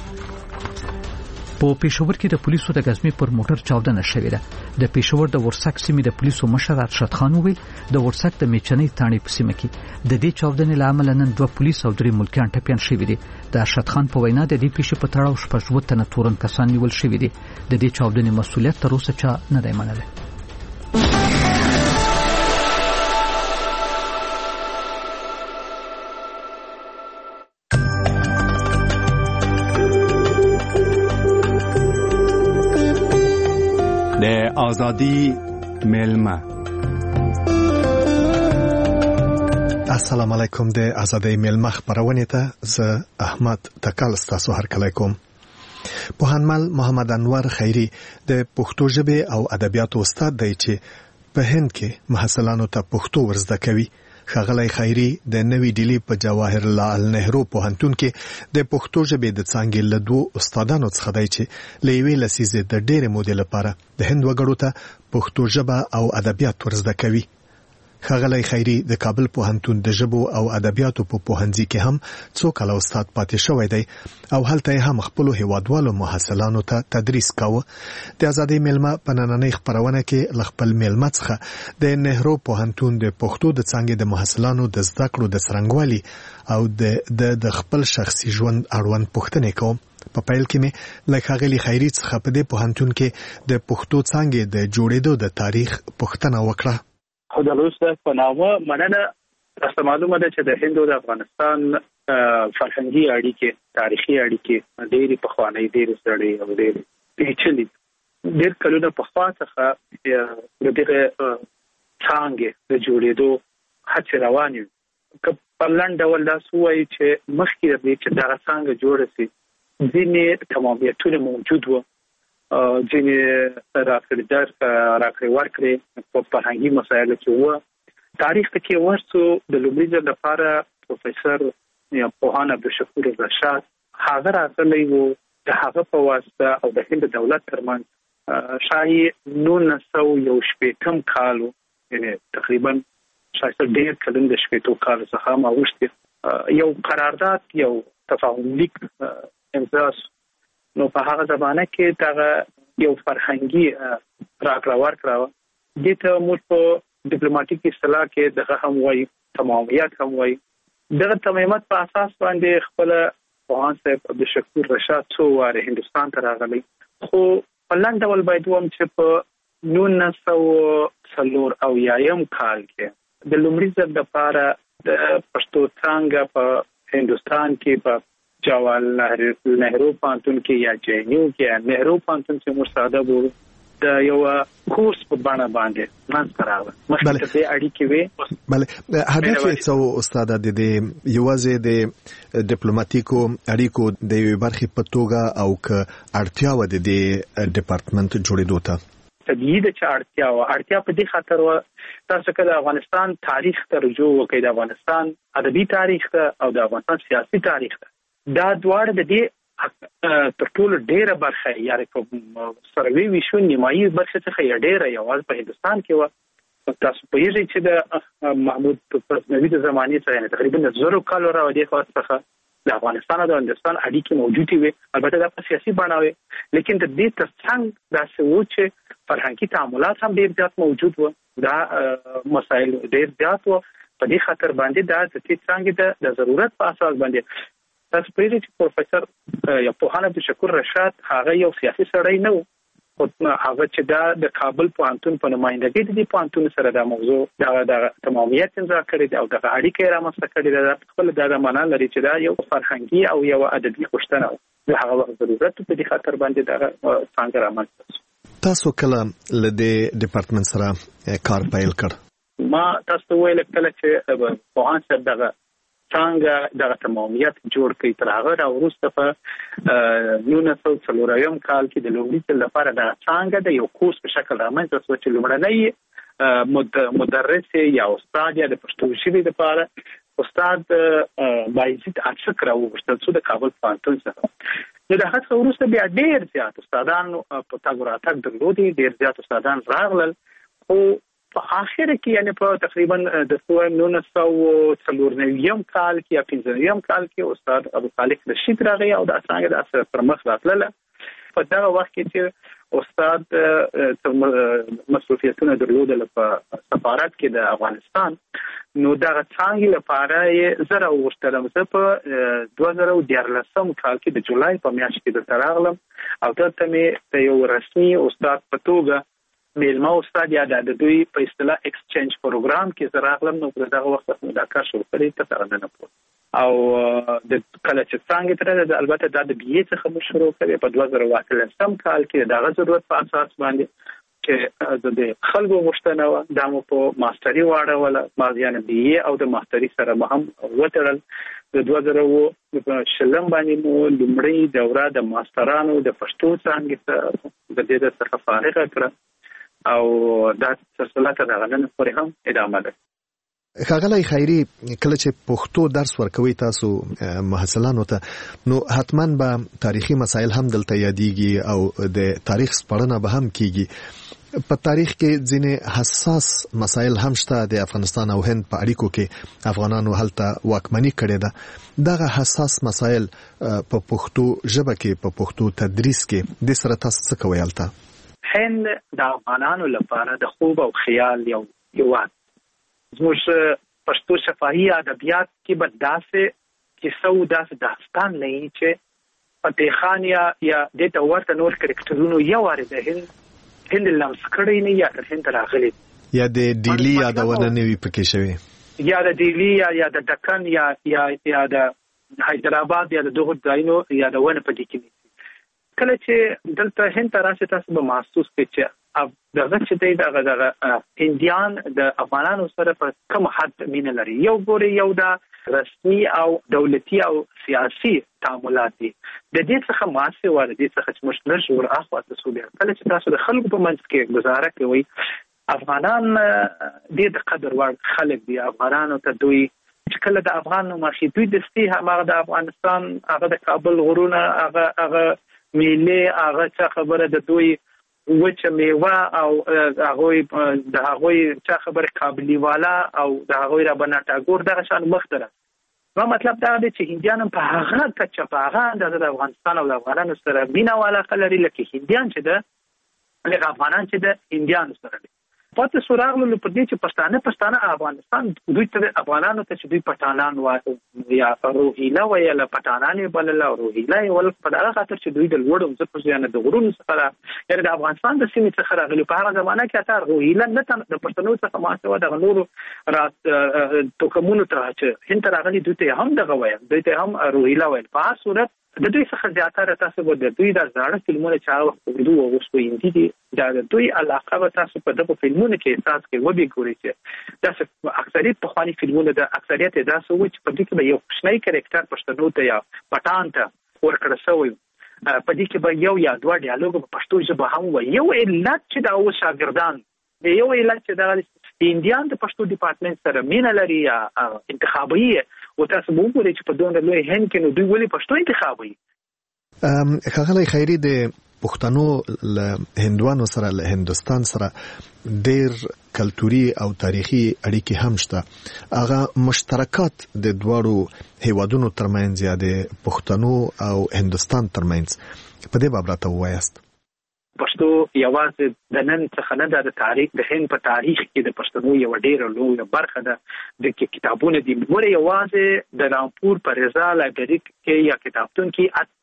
په پېښور کې د پولیسو د غزمې پر موټر چاودنه شوې ده. د پېښور د ورسک سیمې د پولیسو مشر ارشد خان وویل د ورسک د میچنۍ تاڼې په سیمه کې د دې چاودنې له امله نن 2 پولیس او 3 ملکیان ټپیان شوي دي. د ارشد خان په وینا د دې پیښې په تړاو 7 تنه تورن کسان نیول شوي دي. د دې چاودنې مسؤلیت تر اوسه چا نه دی منلی. د ازادي میلمه. السلام علیکم. د ازادي میلمه خبرونه ته زه احمد تکل ستاسو هرکلی کوم. پوهنمل محمد انور خیری د پښتو ژبه او ادبیاتو استاد دی چې په هند کې محصلانو ته پښتو ورزده کوي. ښاغلی خیری د نوې ډیلی په جواهر لال نهرو پوهنتون کې د پښتو ژبې د څانګې له 2 استادانو څخه دی چې له یوې لسیزې د ډېرې مودې لپاره د هند وګړو ته پښتو ژبه او ادبیات ورزده کوي. ښاغلی خیری د کابل پوهنتون د ژبو او ادبیاتو په پوهنځي کې هم څو کاله استاد پاتې شوی دی او هلته هم خپل هیوادوالو محصلانو ته تدریس کاوه. د ازادي میلمه په نننۍ خبرونه کې ل خپل میلمه څخه د نهرو پوهنتون د پښتو د څانګې د محصلانو د زده کړو د څرنګوالي او د خپل شخصي ژوند اړوند پوښتنې کوم. په پیل کې مې له ښاغلي خیری څخه په دې پوهنتون کې د پښتو څانګې د جوړېدو د تاریخ پوښتنه وکړه. خو د روسته په نامه مننه. تاسو معلومه ده چې د هند او د افغانستان فرهنګي اړیکې، تاریخي اړیکې ډېرې پخوانۍ، ډېرې سړې او ډېرې پیچلې. ډېر کلونه پخوا څخه د دغه څانګې د جوړېدو هڅې روانې وي. که په لنډ ډول داسې ووایي چې مخکې د دې چې دغه څانګه جوړه شي ځینې تمامیتونه موجود وو، ځینې راکړې ورکړې په فرهنګي مسایلو کې وو. تاریخ ته کې ورسو د لومړي ځل لپاره پروفیسور یا پوهان عبدالشکور رشاد هغه راغلی وو. د هغه په واسطه او د هند دولت ترمنځ شایي 1918 کال، یعنی تقریبا شاید ډېر کلن د 18 کال څخه ما وشته یو قرارداد، یو تفاهم لیک امضا. نو په هغه زمانه کې دا یو فرهنګي راکړه ورکړه دي ته موږ په ډیپلوماټیک اصطلاح کې دغه هم وایي، تمامیت هم وایي. دغه تمامیت په اساس باندې خپل پوهان صاحب عبدالشکور رشاد څو واره هندستان ته راغلی. خو په لنډ ډول باید ووایم چې په 1940 کال کې د لومړي ځل لپاره د پښتو څانګه په هندستان کې په جواهرلال نهرو پوهنتون کې یا جینیو کې یا نهرو پوهنتون چې مرساده وو د یو کورس په بڼه باندې منځ راغله. مخکې دې اړیکې وي. بله، هدف یې څه استاد د دې یوازې د ډیپلوماټیکو اړیکو د یوې برخې په توګه او که اړتیا و د دې ډپارټمنټ جوړېدو ته؟ طبیعي ده چې اړتیا په دې خاطر و تاسو که د افغانستان تاریخ ته رجوع وکړئ، د افغانستان ادبي تاریخ ته او د افغانستان سیاسي تاریخ ته، دا دواړه د دې تر ټولو ډیره برخه یا سروي ویشو نیمایي برخه څخه ډیره یوازې په هندستان کې و. تاسو په یوه چې د محمود غزنوي د زمانې څخه تقریبا 100 کال راوړي خو څخه د افغانستان او د هندستان اړیکې موجودې وي، البته دا په سیاسي بڼه وي، لیکن د دې ترڅنګ داسې و چې فرهنګي تعاملات هم ډېر زیات موجود وو. دا مسایل ډېر زیات وو، په دې خاطر باندې دا د دې څنګه د ضرورت په اساس باندې تاسو په دې چې پروفیسور یا پوهاند عبدالشکور رشاد هغه یو سیاسي سړی نه و، خو هغه چې دا د کابل پوهنتون په نمائندګۍ د دې پوهنتون سره دا موضوع د تمامیت امضا کړې ده او دغه اړیکې یې رامنځته کړې ده. خپل دا معنا لري چې دا یو فرهنګي او یو ادبي غوښتنه وه، د هغه وخت ضرورت په دې خاطر باندې دغه څانګه رامنځته شوه. تاسو کله له دې ډپارټمنټ سره کار پیل کړ؟ ما تاسو ویل کله چې پوهان صاحب دغه څنګه دغه تمامیت جوړ کړي تر هغه راوروسته په 1940 کال کې د لومړي ځل لپاره د څنګه د یو کورس په شکل رامنځته شو چې لومړنی مدرس یا استاد یا د پښتو ژبې لپاره استاد بایزید اڅک راوغوښتل شو د کابل پوهنتون څخه. نو د هغه وروسته بیا ډېر زیات استادان په تګ راتګ درلودي، ډېر زیات استادان راغلل، خو په اخر کې یعنی په تقریبا د 1994 کال کې یا 95 کال کې استاد ابو خالق رشید راغی او د څنګه د اثر پر مخ راتله. په دا وخت کې چې استاد مسؤلیتونه درلودل په سفارت کې د افغانستان، نو دا څنګه لپاره زره وشتلم زه په 2013 کال کې د جولای په میاشت کې د تراغلم او دلته مې یو رسمي استاد په توګه میلمه استاد یا د دوی په اصطلاح ایکسچینج پروګرام کې زراغلم. نو په دغه وخت کې دا کار شروع کړی ته څنګه نه پوه او د کله چې څنګه تر البته دا د بي اي څخه مو شروع کړی په 2013 کال کې دغه ضرورت په اساس باندې چې د خلکو غوښتنه و دا مو په ماستري واړوله، ما یعنی بي اي او د ماستري سره هم وتړل. د 2020 باندې مو لومړی دوره د ماسترانو د پښتو څنګه د دې څخه فارغ کړه او دا سلسله تر هغه نه پورې هم ادامه ده. ښاغلی خیري، کله چې پښتو درس ورکوي تاسو محصلانو ته، نو حتما به تاریخي مسایل هم دلته یادېږي او د تاریخ سپړنه به هم کیږي. په تاریخ کې ځینې حساس مسایل هم شته. د افغانستان او هند په اړیکو کې افغانانو هلته واکمني کړې ده. دغه حساس مسایل په پښتو ژبه کې په پښتو تدریس کې د سره تاسو څه کوئ هلته؟ هند د افغانانو لپاره د خوب او خیال یو هیواد. زموږ پښتو شفاهي ادبیات کې به داسې کیسه او داسې داستان نه وي چې فتح خان یا د ته ورته نور کرکټرونو یو واره د هند لمس کړی نه یا تر هند راغلی یا د ډیلی یادونه نه وي پکې شوی یا د ډیلی یا د دکن یا د حیدرآباد یا د دغه ځایونو یادونه پدې کې کله چې دلته هند راشي تاسو به محسوس کړئ چې دغه چې دغه هندیان د افغانانو سره په کوم حد مینه لري. یو ګوري یو د رسمي او دولتي او سیاسي تعاملات دي. د دې څخه ماسه ور دي څخه چې موږ نشور اخوا تاسو بیا کله چې تاسو د خلکو په منځ کې گزاره کوي افغانان د قدر وړ خلک دي. افغانانو ته دوی چې کله د افغان مخې دوی د ستی هغه د افغانستان هغه د کابل غرونه هغه میله هغه څه خبره د دوی وچه میوه او هغه د هغه څه خبره کابلی والا او د هغه را بناټاګور دغه شان مختره. نو مطلب دا دی چې هندیان په هغه کچه په هغه د افغانستان او د افغانانو سره مینا والا خلري لکه هندیان چې د لکه افغانان چې د هندیان سره دي. پاتې سوراغلو په دې چې پښتانه افغانستان دوی ته افغانانو ته چې دوی پټانان وایي یا روهیلا ویل پټانان بلل او روهیلا ول په دغه خاطر چې دوی د لوړو ځکه ځانه د غرونو څخه یعنی د افغانستان د سیمې څخه راغلي په هغه زمانہ کې اته روهیلا نه د پښتنو څخه ماسه د نورو رات توکمونو ته چې هند راغلي دوی ته هم دغه وایي دوی ته هم روهیلا ویل. په هر صورت د دوی څخه زیاتره تاسو د دوی د زړه فلمونه چې دوی وغوښتو هندي دي د دوی علاقه به تاسو په دغه فلمونو کې احساس کې وبي ګورئ چې تاسو اکثریت په خواني فلمونو د اکثریت تاسو و چې په دې کې به یو کوچنی کریکټر پښتنو ته یا پټان ته ورکړل شوی په دې کې به یو یا دوه ډیالوګ په پښتو ژبه هم و. یو علت چې دا و شاګردان د یو علت چې دا هندیان د پښتو ډپارټمنټ سره مینه لري یا انتخابي او تاسو وګورئ چې په دونه لوی هند کې نو دوی ولې پښتو انتخابي ښاغلی خیري د پښتنو له هندوانو سره له هندوستان سره ډېر کلتوري او تاریخي اړیکې هم شته. هغه مشترکات د دواړو هیوادونو ترمنځ یا د پښتنو او هندوستان ترمنځ په دې باب راته ووایاست. پښتو یوازې د نن څخه نه ده، د تاریخ د هند په تاریخ کې د پښتنو یو ډېره لویه برخه ده. د کتابونو دي ګوره یوازې د رامپور په رضا لایبرري کې یا کتابتون کې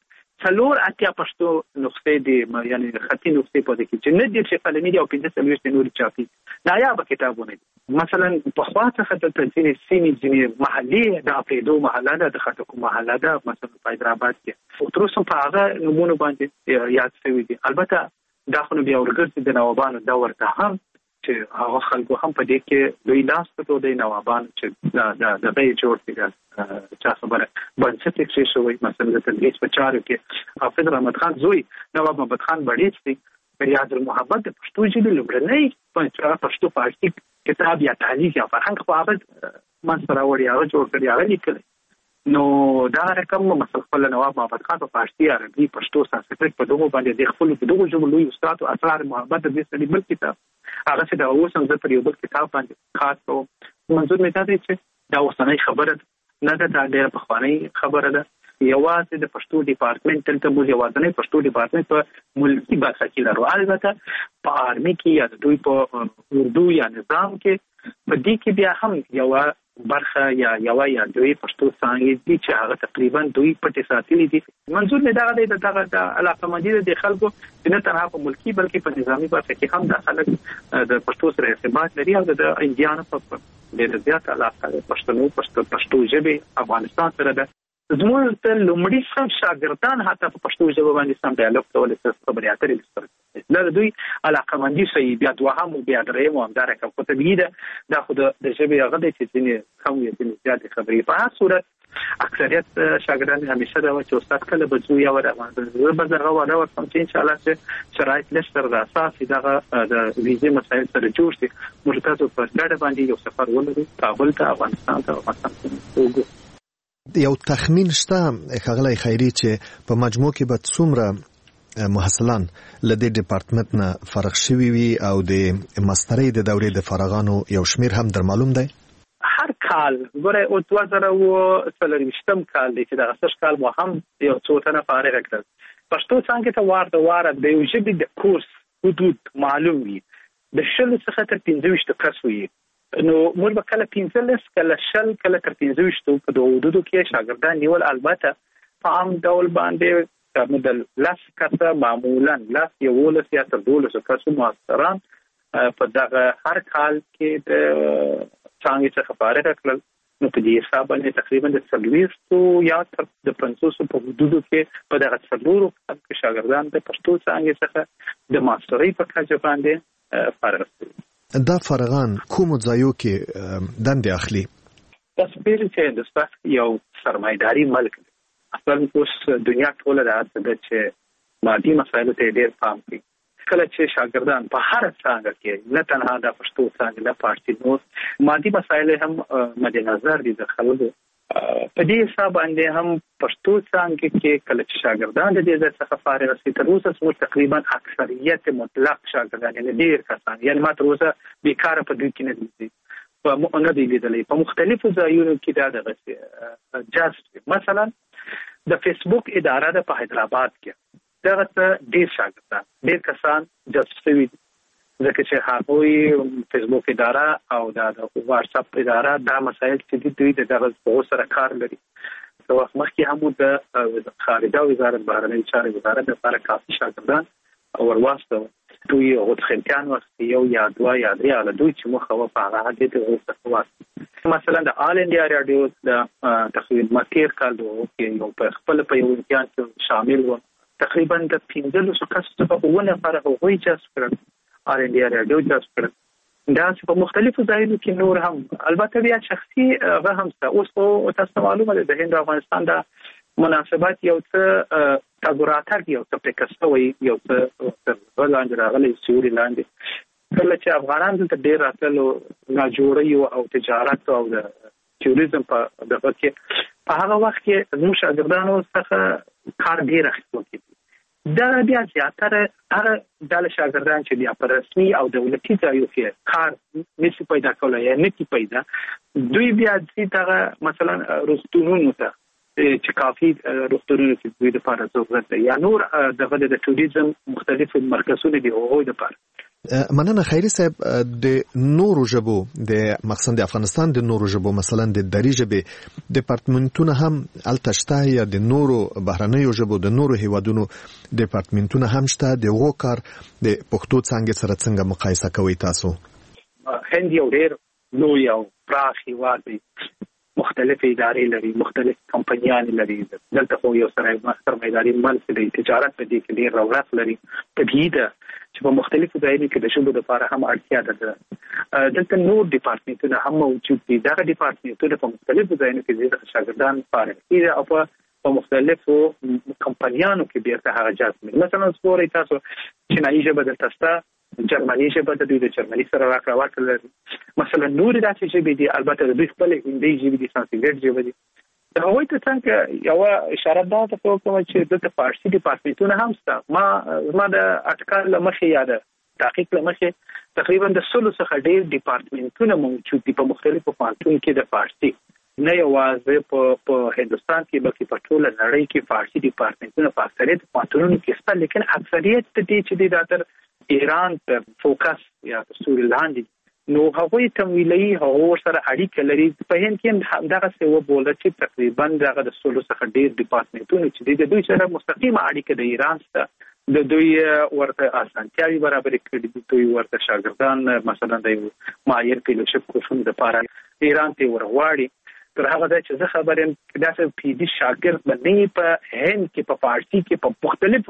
4 پښتو نسخې دي، یعنی خطي نسخې پاتې کې چې نه دي چې قلمي دي او 15 نور چاپي نایابه کتابونه دي. مثلا په خوا څخه د ځینې سیمې ځینې محلي د اپریدو محله ده، د خټکو محله ده، مثلا په حیدرآباد کې تر اوسه په هغه نومونو باندې یاد شوي دي. البته دا خو بیا ورګرځي د نوابانو دور ته هم چې هغه خلکو هم په دې کې دوی لاس په دوی نوابان چې د به جوړ دي چا خبره بنسټ کې شوی. مثلا د تدریس په چارو کې حافظ رحمت خان زوی نواب محمد خان بړیڅ دی ریاض المحبت د پښتو ژبې لومړنی پښتو فارسي کتاب یا تعلیق یا فرهنګ په اړه منځ راوړی هغه جوړ کړی هغه لیکلی. نو دا رقم مثلا خپل نواب محمد خان په فارسي عربي پښتو سانسکریت په دغه باندې د خپل په دغه ژبه لوی استاد او اسرار محبت د دې سړي بل کتاب هغه چې دا اوس هم د پریوبل کتاب باندې خاص او منظور مې دا دی چې دا اوسنۍ خبره نه ده، دا ډېره پخوانۍ خبره ده. یوازې د پښتو ډپارټمنټ دلته موږ یوازې پښتو ډپارټمنټ په ملکي برخه کې لرو. البته په آرمي کې یا دوی په اردو یا نظام کې په دې کې بیا هم یو برخه یا دوی پښتو څانګې دي چې هغه تقریبا دوی پټې ساتلې دي. منظور مې دا دی د علاقمندي د خلکو چې نه تنها په ملکي بلکې په نظامي برخه کې هم د خلک د پښتو سره ارتباط لري او د انډیانو په ډېر زیات علاقه پښتو ژبې افغانستان سره ده. زموږ ته لومړي سم شاګردان حتی په پښتو ژبه باندې سم ډایالوګ کولای شي خبرې اترې وکړي. دا دوی علاقمندي شي بیا دوهم او بیا دریم او همدار کوم په طبيعي ده دا خو د ژبې هغه د چې ځینې کم یا ځینې زیات خبرې په هر صورت اکثریت شاګردان همیشه دا چې استاد کله به زو یا وره به زغه ولا ورته چې ان شاء الله چې شرایط لشتر د اساس دغه د ویزه مسایل سره جوړ شي. موږ تاسو په ډاډه باندې یو سفر ولرو کابل ته افغانستان ته مثلا یو تخمین شته ښاغلی خیري چې په مجموع کې به څومره محصلان له دې ډپارټمنټ نه فارغ شوي وي او د ماسترۍ د دورې د فارغانو یو شمیر هم در معلوم دی؟ هر کال ګوره او 2023 کال دی چې د غسش کال مو هم یو څو تنه فارغ کړل. پښتو څنګه ته واره د یو ژبې د کورس حدود معلوم وي د شل څخه تر 15 کس وي. نو موږ به کله 15 کله شل کله تر 15 په دوه حدودو کې شاګردان نیول. البته په عام ډول باندې مدل لاس کسه معمولا لاس یو ولس یا تر 12 کسو ماستران په دغه هر کال کې د څنګه څخه فارغ کړل. نو په دې حساب باندې تقریبا د 30 یا تر د 500 په حدودو کې په دغه 4 شاګردان د پښتو څنګه څخه د ماسترۍ په کچه باندې فارغ شول. دا فارغان کوم ځایو کې دندې اخلي؟ تاسو پیل چې هندوستان یو سرمایداري ملک دی. اصلا اوس دنیا ټوله راځي چې مادي مسایلو ته ډېر پام کوي. کله چې شاګردان په هر څانګه کې نه تنها د پښتو څانګه نه فارسي نور مادي مسایل هم مد نظر دي د خلکو په دې حساب باندې هم پښتو څانګه کې کله چې شاګردان د دې څخه فارغ شي تر اوسه څو تقریبا اکثریت مطلق شاګردان یعنی ډېر کسان یعنی ما تر اوسه بیکاره په دې کې نه دي په نه دي لیدلې په مختلفو ځایونو کې دا د جاست مثلا د فیسبوک اداره د په حیدرآباد کې دغه ډېر شاګردان ډېر کسان جاست شوي ځکه چې هغوی فیسبوک اداره او د واتس اپ اداره دا مسایل چې دوی د دغه سره کار لري. د وخت مخکې هم د خارجه وزارت بهرنۍ چارې وزارت لپاره کافي شاګردان ورواستو دوی غوښتنکان وخت یو یا دوه یا درې علي دوی چې مخه و په هغه کې د وسواسه مثلا د آل انډیا رادیو د تقریبا مکیر کال کې یو په خپل په یو امتحان کې شامل و تقریبا د 15 کسو په ونه لپاره هغوی جذب کړل آل انډیا رادیو جذب کړل. دا په مختلفو ځایونو کې نور هم البته بیا شخصي هغه هم اوس او تاسو معلومه ده د هند افغانستان د مناسبات یو څه تګوراتګ یو څه پکستوي یو څه ولاندې راغلي سوري لاندې کله چې افغانان د ډېر راتلو ناجوړي او تجارت او د ټوریزم په دغه کې په هغه وخت کې زموږ شاګردانو څخه کار ډیر اخیستل دا بیا زیاتره هغه ډله شاګردان چې بیا په رسمي او دولتي ځایو کې کار نشي پیدا کولای یا نه کی پیدا دوی بیا چې مثلا روغتونونو ته چې کافي روغتونونو کې دوی د لپاره ضرورت دی یا نور دغه د ټوریزم مختلف مرکزونه دي هغوی لپاره. مننه خیری صاحب. د نورو ژبو د مقصد د افغانستان د نورو ژبو مثلا د دری ژبې ډپارټمنټونه هم التشته یا د نورو بهرنیو ژبو د نورو هیوادونو ډپارټمنټونه هم شته د وو کار د پښتو څنګه سره څنګه مقایسه کوي تاسو؟ هند یو ډیر لوی او پراخ هیواد دی، مختلف ادارې لري، مختلف کمپنیان لري، دلته خو یو سرمایداري منځ دی، تجارت په دې کې ډیر رواج لري. طبیعي ده چې په مختلفو ځایونو کې د ژبو لپاره هم اړتیا ده. دلته نور ډپارټمنټونه هم موجود دي. دا ډپارټمنټونه په مختلفو ځایونو کې د شاګردان فارغ دي او په مختلفو کمپنیانو کې بیرته هغه جذب. مثلا سپوري تاسو چینایي ژبه دلته شته، جرمني ژبه د دوی د جرمني سره راکړه لري. مثلا نور داسې ژبې دي، البته د دوی خپل هندي ژبې دي، سانسکریټ ژبه دي. هغوی ته څنګه یو اشاره دا ته کوم چې د فارسي ډپارټمنټونه هم شته. ما د اټکل مخې یا د تحقیق لمخې تقریبا د 16 څخه ډیر ډپارټمنټونه موجود دي په مختلفو پوهنتونونو کې د فارسي. نه یوازې په هندستان کې بلکې په ټوله نړۍ کې فارسي ډپارټمنټونه په اکثریت پوهنتونونو کې شته، لیکن اکثریت د دې چې د تر ایران ته فوکس یا سوري لاندې نو هغوی تمویلي هغه سره اړیکه لري. په هند کې هم دغه څه وبوله چې تقریبا دغه د 16 څخه ډیر ډپارټمنټونه چې د دوی سره مستقیمه اړیکه د ایران سره د دوی ورته اسانتیاوي برابر کړي دي. دوی ورته شاګردان مثلا د معایر فیلوشپ کورسونو لپاره ایران ته ورغواړي. تر هغه ځای چې زه خبر یم داسې پیډي شاګرد باندې په هند کې په فارسي کې په مختلف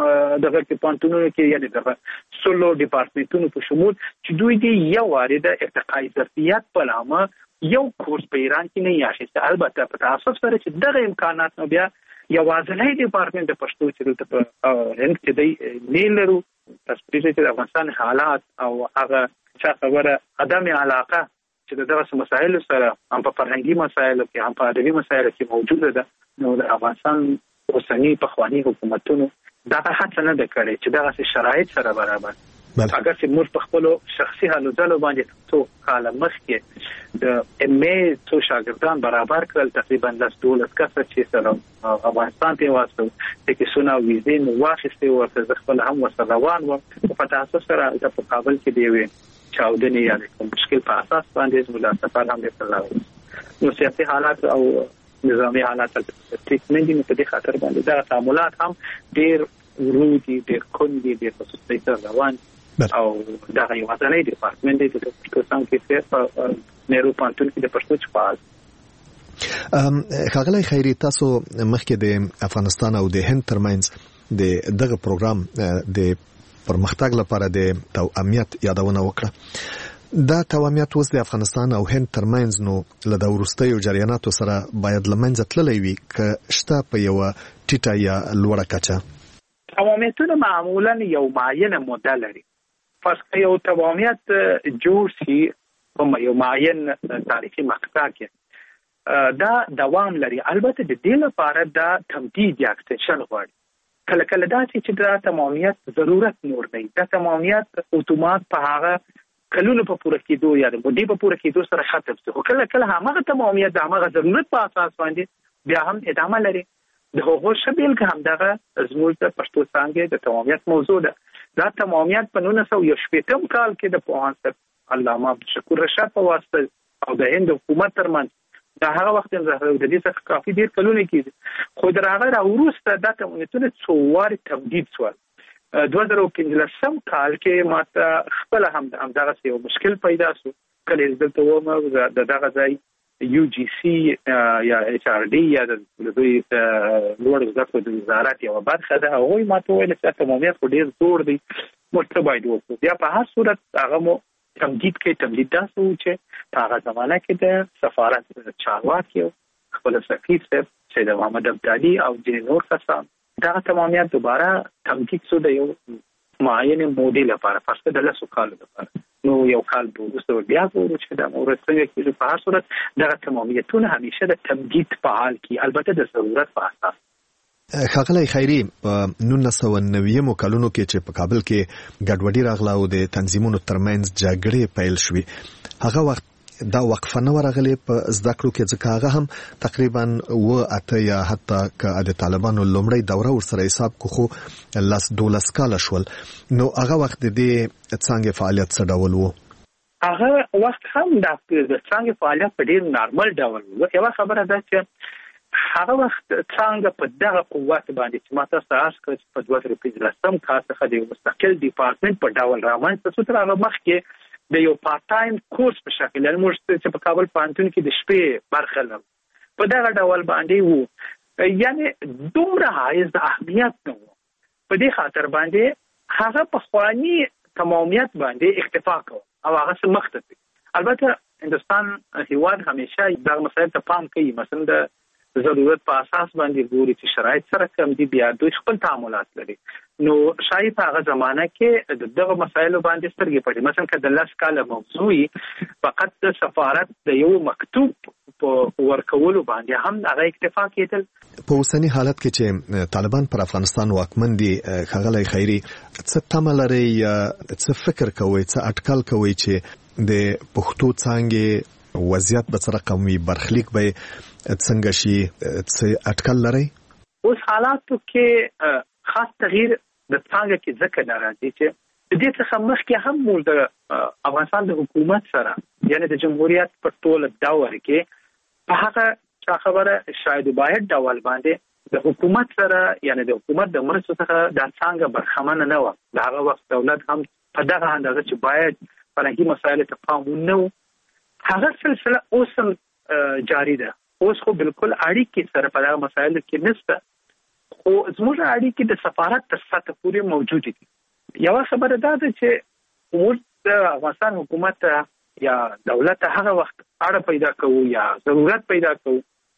دغه کې پانتونونو کې یعنی دغه 16 ډپارټمنټونو په شمول چې دوی دې یو وارد ارتقای ظرفیت په نامه یو کورس په ایران کې نه یاشته. البته په تاسو سره چې دغه امکانات نو بیا یوازې ډپارټمنټ د پښتو چې په هند کې دی نه لرو. تاسو پرې چې افغانستان حالات او هغه څه خبره عدم علاقه چې دغه مسایل سره هم په فرهنګي مسایلو کې هم په ادبي مسایلو کې موجوده ده. نو د افغانستان اوسنی پخوانی حکومتونو دا هڅه نه کړې چې دغه شرایط سره برابر. اگر چې موږ په خپل شخصي حالو ځلو باندې څو کال مخکې د ام ای څو شاګردان برابر کړل، تقریبا 12 کسه چې سره افغانستان ته واسطه د کیسونه ویزې نو واخیستې ورته خپل هم ورسره روان و. په تاسو سره د کابل کې دی چاودنې یا د مشکل په اساس باندې مولا سفر هم وکړل. نو سیاسي حالات او نظامی حالات ټیک نه دي، په دې خاطر باندې دا تعاملات هم ډیر ورودي، ډیر کندي، ډیر په سستۍ سره روان او دا یو ځانګړی ډپارټمنټ دی د پښتو څنګه کې په نهرو پانتون کې د پښتو چپال. ښاغلی خیري، تاسو مخکې د افغانستان او د هند ترمنځ د دغه پروګرام د پرمختګ لپاره د توأمیت یادونه وکړه. دا توأمیت اوس د افغانستان او هند ترمنځ نو له د وروستیو جریاناتو سره باید له منځه تللی وي که شته په یوه ټیټه یا لوړه کچه؟ توأمیتونه معمولا یو معینه موده لري. فرض کړئ یو توأمیت جوړ شي په یو معین تاریخي مقطع کې دا دوام لري. البته د دې لپاره دا تمدید یا اکستنشن غواړي. کله کله دا چې دا تمامیت ضرورت نور دی، دا تمامیت اتومات په هغه کلونو په پوره کېدو یا د مودې په پوره کېدو سره ختم شي. خو کله کله هغه تمامیت د هغه ضرورت په اساس باندې بیا هم ادامه لري. د هغو شبیل که هم دغه زموږ د پښتو څانګې د تمامیت موضوع ده. دا تمامیت په 1918 کال کې د پوهاند علامه عبدالشکور رشاد په واسطه او د هند حکومت ترمنځ دا هغه وخت د دې څخه کافي ډیر کلونه کېږي، خو د هغه وروسته دا تمامیتونه څو وارې تمدید شول. 2015 کال کې ماته خپل هم دغه یو مشکل پیدا شو. کله دلته ومه دغه ځای یو جی سی یا ایچ آر ډي یا د دوی لوړ زده کړو د وزارت یو برخه ده. هغوی ماته ویل چې تمامیت خو ډیر زور دی، موږ باید وکړو. بیا په هر صورت هغه مو تمدید کې تمدید داسې و چې په هغه زمانه کې د سفارت چارواکي خپل سفیر صاحب سید محمد ابدالي او ځینې نور کسان دغه تمامیت دوباره تمدید شو د یو معین مودې لپاره، فرض کړئ د 10 کالو لپاره. نو یو کال وروسته بیا وګورو چې دا مورد څنګه کېږي. په هر صورت دغه تمامیتونه همیشه د تمدید په حال کې، البته د ضرورت په اساس. ښاغلی خیري په 1990 کلونو کې چې په کابل کې ګډوډي راغله او د تنظیمونو ترمنځ جګړې پیل شوې هغه وخت دا وقفه نه ورغلې په زده کړو کې ځکه هغه هم تقریبا 8 یا حتی که د طالبانو لومړی دوره ورسره حساب کو خو 12 کال شول نو هغه وخت د څنګه فعالیت څه ډول وو هغه وخت هم د څنګه فعالیت په ډیر نارمل ډول وو یو خبره ده چې هغه وخت څنګه په دغه قوت باندې چې ماته ساس کړ په 2015 کال څخه د مستقل ډپارټمنټ په ډول رامنځته شو تر هغه مخکې د یو پارت ټایم کورس په شکل موږ چې په کابل پوهنتون کې د شپې برخه لرو په دغه ډول باندې وو یعنی دومره حایز د اهمیت نه وو په دې خاطر باندې هغه په خواني تمامیت باندې اکتفا کوي او هغه څه مخته البته هندستان هیواد همیشه د مسایل ته پام کوي مثلا د ضرورت په اساس باندې ګوري چې شرایط سره کم دي بیا دوی خپل تعاملات لري نو شاید هغه زمانہ کې دغه مسایلو باندې سترګې پټې مثلا که د 10 کال موضوعي فقط د سفارت د یو مکتوب په ورکولو باندې هم هغه اکتفا کېدل په اوسنی حالت کې چې طالبان پر افغانستان واکمن دي ښاغلی خیري څه تمه لري یا څه فکر کوي څه اټکل کوي چې د پښتو څانګې وضعیت به څه رقم وي برخلیک به څنګه شي څه اټکل لري اوس حالاتو کې خاص تغییر د څنګه کې ذکر راځي چې د دې څخه مخکې هم موږ د افغانستان د حکومت سره یعنی د جمهوریت په ټول دور کې په هغه خبره شاید باید ډول باندې د حکومت سره یعنی د حکومت د مرستو څخه د څنګه برخمن نه و د هغه وخت دولت هم په دغه اندازه چې باید فرهنګي مسایل ته پام ونه هغه سلسله اوس هم جاری ده اوس خو بالکل اړیکې سره په دغه مسایلو کې نشته خو زموږ اړیکې د سفارت تر سطح پورې موجود دي یو خبره دا ده چې موږ د افغانستان حکومت یا دولت هغه وخت اړه پیدا کوو یا ضرورت پیدا کوو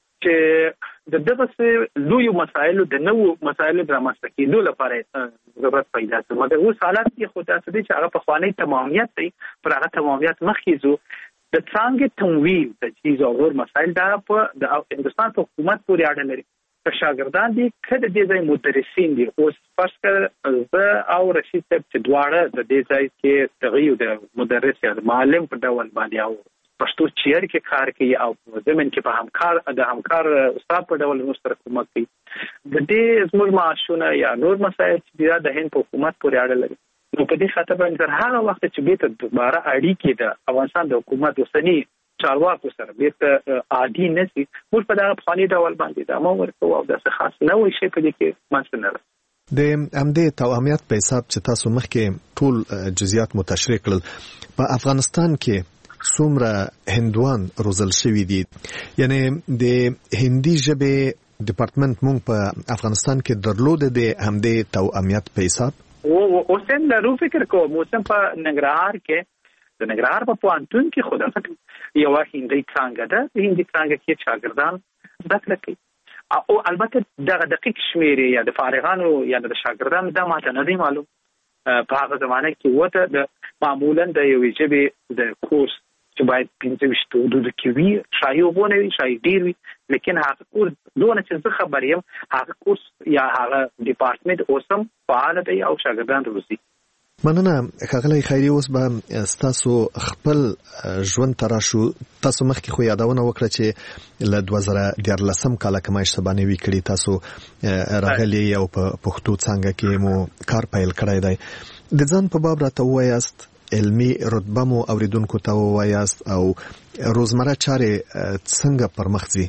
چې د دغه لوی مسایلو د نوو مسایلو د رامنځته کېدو لپاره ضرورت پیدا کوي مګر اوس حالات کې خو تاسو دې چې هغه په خواني تمامیت دی پر هغه تمامیت مخکې زو د څنګه تمویل د چیز او نور مسایل دا په د هندستان په حکومت پورې اړه لري که شاګردان دي کله د دې ځای مدرسین دي اوس فرض کړه زه او رشید صاحب چې دواړه د دې ځای کې تغیر د مدرس یا د معلم په ډول باندې او پښتو چیر کې کار کوي او زمين کې په همکار استاد په ډول مستر کومک کوي د دې زموږ معاشونه یا نور مسایل چې د هند په حکومت پورې اړه لري نو په دې خاطر باندې تر هغه وخت چې به ته دوباره اړیکې د افغانستان د حکومت وسنی چارواکو سره به عادي نشي موږ په دغه فاني ډول باندې د امر ورکو او د خاص نه وي شي په دې کې منځنه د امدې توامیت په حساب چې تاسو مخکې ټول جزئیات متشریح کړل په افغانستان کې څومره هندوان روزل شوی دي یعنی د هندي ژبې ډپارټمنټ مونږ په افغانستان کې درلود د همدې توامیت په حساب اوس هم نو فکر کوم اوس هم په ننګرهار کې د ننګرهار په پوهنتون کې خو د یو هندي څنګه ده د هندي څنګه کې شاګردان زده کړه کوي او البته دغه دقیق شمیرې یا د فارغانو یا د شاګردانو د ماته نه دی معلوم په هغه زمانه کې وته د معمولا د یو ژبې د کورس چې باید 15 حدود کې وي شایي وبونه وي شایي ډیر وي لیکن هغه کورس دونه چې زه خبر یم هغه کورس یا هغه ډپارټمنټ اوسم فعال دی او شاګردان روزي مننه ښاغلی خیري اوس به تاسو خپل ژوند تراشو تاسو مخکې خو یادونه وکړه چې له 2014 کال کمای شبانه وی کړی تاسو راغلی او په پښتو څنګه کې مو کار پیل کړی دی د ځان په باب راته وایاست علمي رتبه مو اوریدونکو ته وایاست او روزمره چارې څنګه پرمخ ځي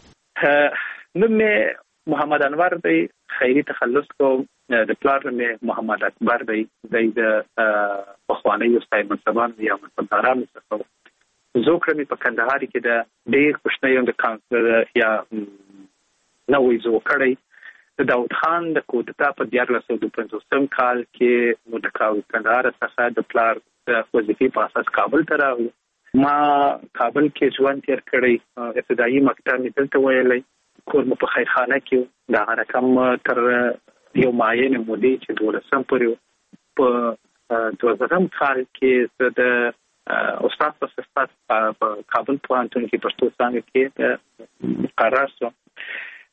نوم محمد انور دی خیری تخلص کوم د پلار مې محمد اکبر دی د پخوانی استاد منصبان یا منصبداران څخه زوکر مې په کندهار کې د ډېر خوشنۍ د کانسلر یا نوې زوکړی د داود خان د کوټتا په 1950 کال کې مو د کندهار څخه د پلار د وظیفې په اساس کابل ته راغلم ما کابل کې ژوند تیر کړی ابتدایي مکتب مې دلته ویلې کور مو په خیرخانه کې دا رقم تر یو معین مودې چې 12 پورې په 2000 کال کې د استاد په صفت په کابل پوهنتون کې پښتو څانګه کې قرار شو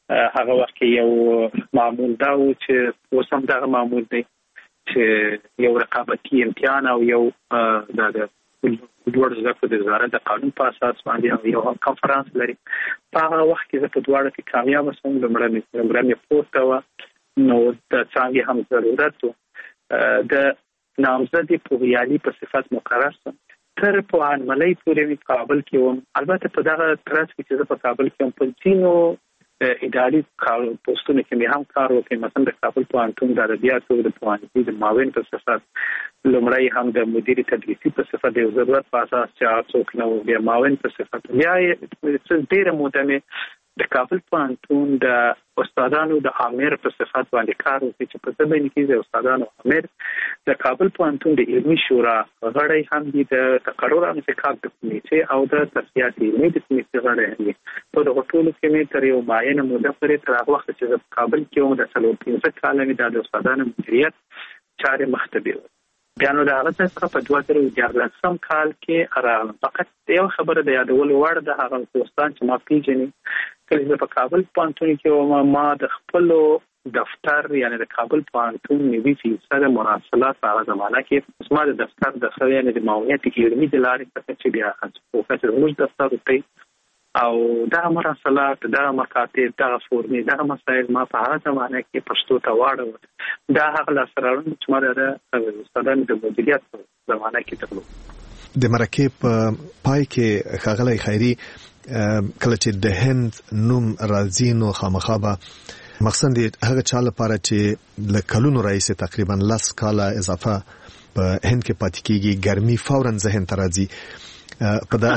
هغه وخت یو معمول دا و چې اوس هم دغه معمول دی چې یو رقابتي امتحان او یو د دوړ زکه د وزارت د قانون په اساس باندې یو کانفرنس لري. په هغه وخت کې زه په دواړو کې کامیاب شوم. لومړی مې پورته و نو د څانګې هم ضرورت و د نامزد پوهیالي په صفت مقرر شوم. تر پوهنملۍ پورې مې کابل کې وم. البته په دغه ترڅ کې چې زه په کابل کې وم په ځینو اداري پوسټونو کې مې هم کار وکړ. مثلا د کابل پوهنتون د ادبیاتو د پوهنځي د معاون په صفت، لومړی هم د مدیر تدریسي په صفت د ضرورت په اساس چې څوک نو بیا معاون په صفت، بیا ډېره موده مې د کابل پوهنتون د استادانو د امیر په صفت باندې کار وکړ چې په ځبین کې د استادانو امیر د کابل پوهنتون د علمي شورا غړی هم دي، د تقرر انتخاب د کمیټې او د تصفیات علمي د کمیټې غړی هم دي. په دغه ټولو کې مې تر یو معینه موده پورې تر هغه وخت چې د کابل کې وم د 15 کال مې د استادانو مدیریت چارې مختبر. بیا نو د هغه څخه په 2014 کال کې راغلم. فقط یو خبره د یادولو وړ د هغه دوستان چې ما پیژني، کله چې په کابل پوهنتون کې ما د خپل دفتر یعنی د کابل پوهنتون 90% مراسلات په هغه زمانه کې زما د دفتر د خو یعنی د معاونیت علمي د لارې څخه چې بیا خاصه موږ دفتر ته او دا مراسلات، دا مکاتب، دا فورمې، دا مسایل ما په هغه زمانه کې پښتو ته واړو. دا هغه لاسرالون چې ما د استادانو د مدیریت په زمانه کې درلود. د مرکې په پای کې ښاغلی خیري کله چې د هند نوم راځي نو خامخا به مقصد هغه چا لپاره چې له کلونو راځي تقریبا 10 کاله اضافه په هند کې پاتې کیږي ګرمي فورا ذهن ته راځي. په دا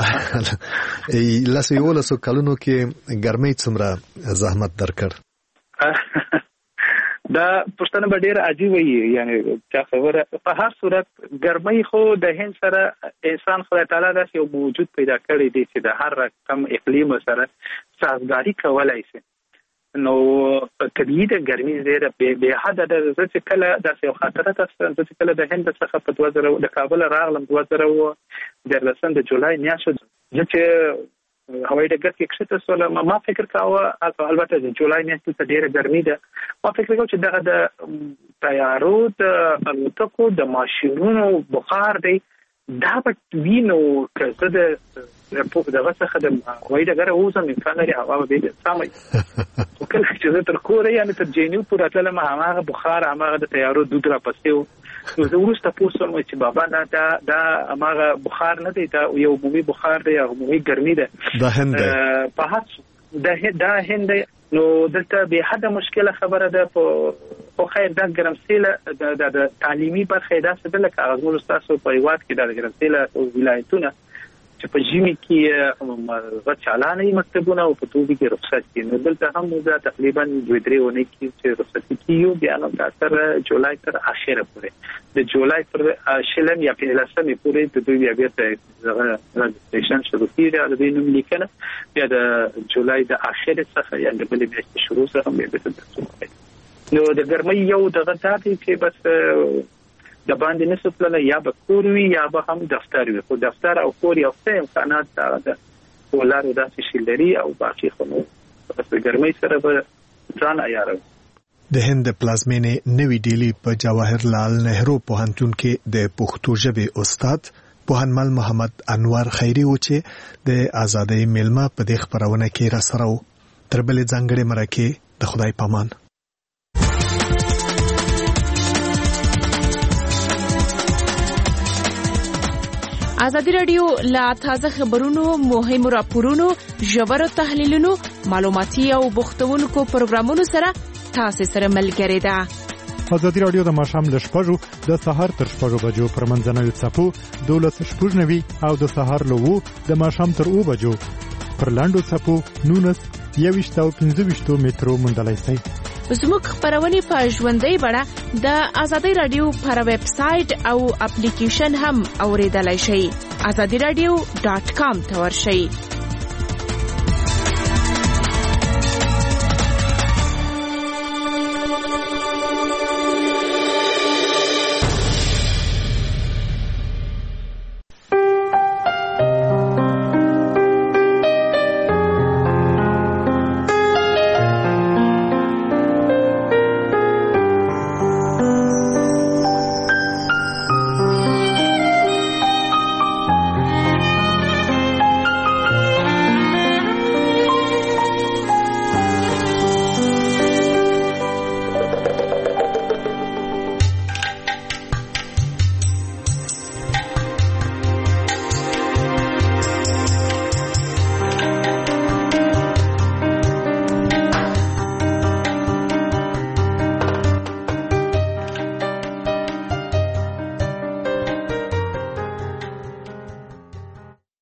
لاسو کلونو کې ګرمي څومره زحمت درکړ؟ دا پښتنه به ډېر عجیب وي، یعنی چا خبره په هر صورت ګرمي خو د هند سره انسان خدای تعالی داسې یو موجود پیدا کړی دی چې د هر رقم اقلیم سره سازگاری کولای شي. نو طبیعي د ګرمي زیره به حد د چې کله داسې یو خاطره تاسو چې کله د هند څخه په 2000 د کابل راغلم 2013 د جولای میاشتې چې هوایي ډګر کې کښته سول، ما فکر کاوه البته د جولای میاشتې ته ډېره ګرمي ده. ما فکر کاوه چې دغه د تیارو د الوتکو د ماشینونو بخار دی دا به وینو که زه دغه څخه د هوایي ډګر ووځم امکان لري هوا به بیا سمه کله چې زه تر کوره یعنې تر جینیو پورې تللم هماغه بخار هماغه د تیارو دود راپسې و. نو زه وروسته پوه شوم چې بابا دا هماغه بخار نه دی، دا یو عمومي بخار دی، عمومي ګرمي ده. دا هند په هڅ دا هند دی. نو دلته به حد مشکله خبره ده په خیر دا ګرمسیله د تعلیمي برخه دا څه ده لکه هغه تاسو په هیواد کې د ګرمسیله ولایتونه چې په ژمي کې غچالانه مکتبونه او په توبې کې رخصت کړي. نو دلته هم دا تقریبا 2-3 ونې کې چې رخصت کیو بیا نو تر جولای تر اخره پورې د جولای تر شلم یا 15 پورې د دوی بیا رجسټریشن شروع کیږي. د دې نوم لیکنه بیا د جولای د اخره څخه یا د بلې میاشتې شروع سره بیا د نو د ګرمۍ یو دغه ځای چې بس د باندې نسو پلنه یا به کور وي یا به هم دفتر وي، خو دفتر او کور یو څه امکانات دا ولارو داسې شي لري او باقي خو نو بس د ګرمۍ سره به ځان عیاروي. د هند پلازمینې نوی ډیلی په جواهر لال نهرو پوهنتون کې د پښتو ژبې استاد پوهنمل محمد انور خیري و چې د ازادۍ میلمه په دې خبرونه کې را سره و. تر بلې ځانګړې مرکې د خدای پامان. ازادي رادیو لا تازه خبرونو، مهمو راپورونو، ژورو تحلیلونو، معلوماتي او بوختونکو پروګرامونو سره تاسو سره ملګری ده. ازادي رادیو د ماښام له 6 د سهار تر 6 بجو پر منځنوي څپو 12:90 او د سهار له 2 د ماښام تر 2 بجو پر لاندو څپو 19 او 15 مترو مندلای شي. زموږ خبرونه په ژوندۍ بڼه د ازادي رادیو پر ویب سټ او اپلیکیشن هم اوریدلای شئ. azadiradio.com ته ورشئ.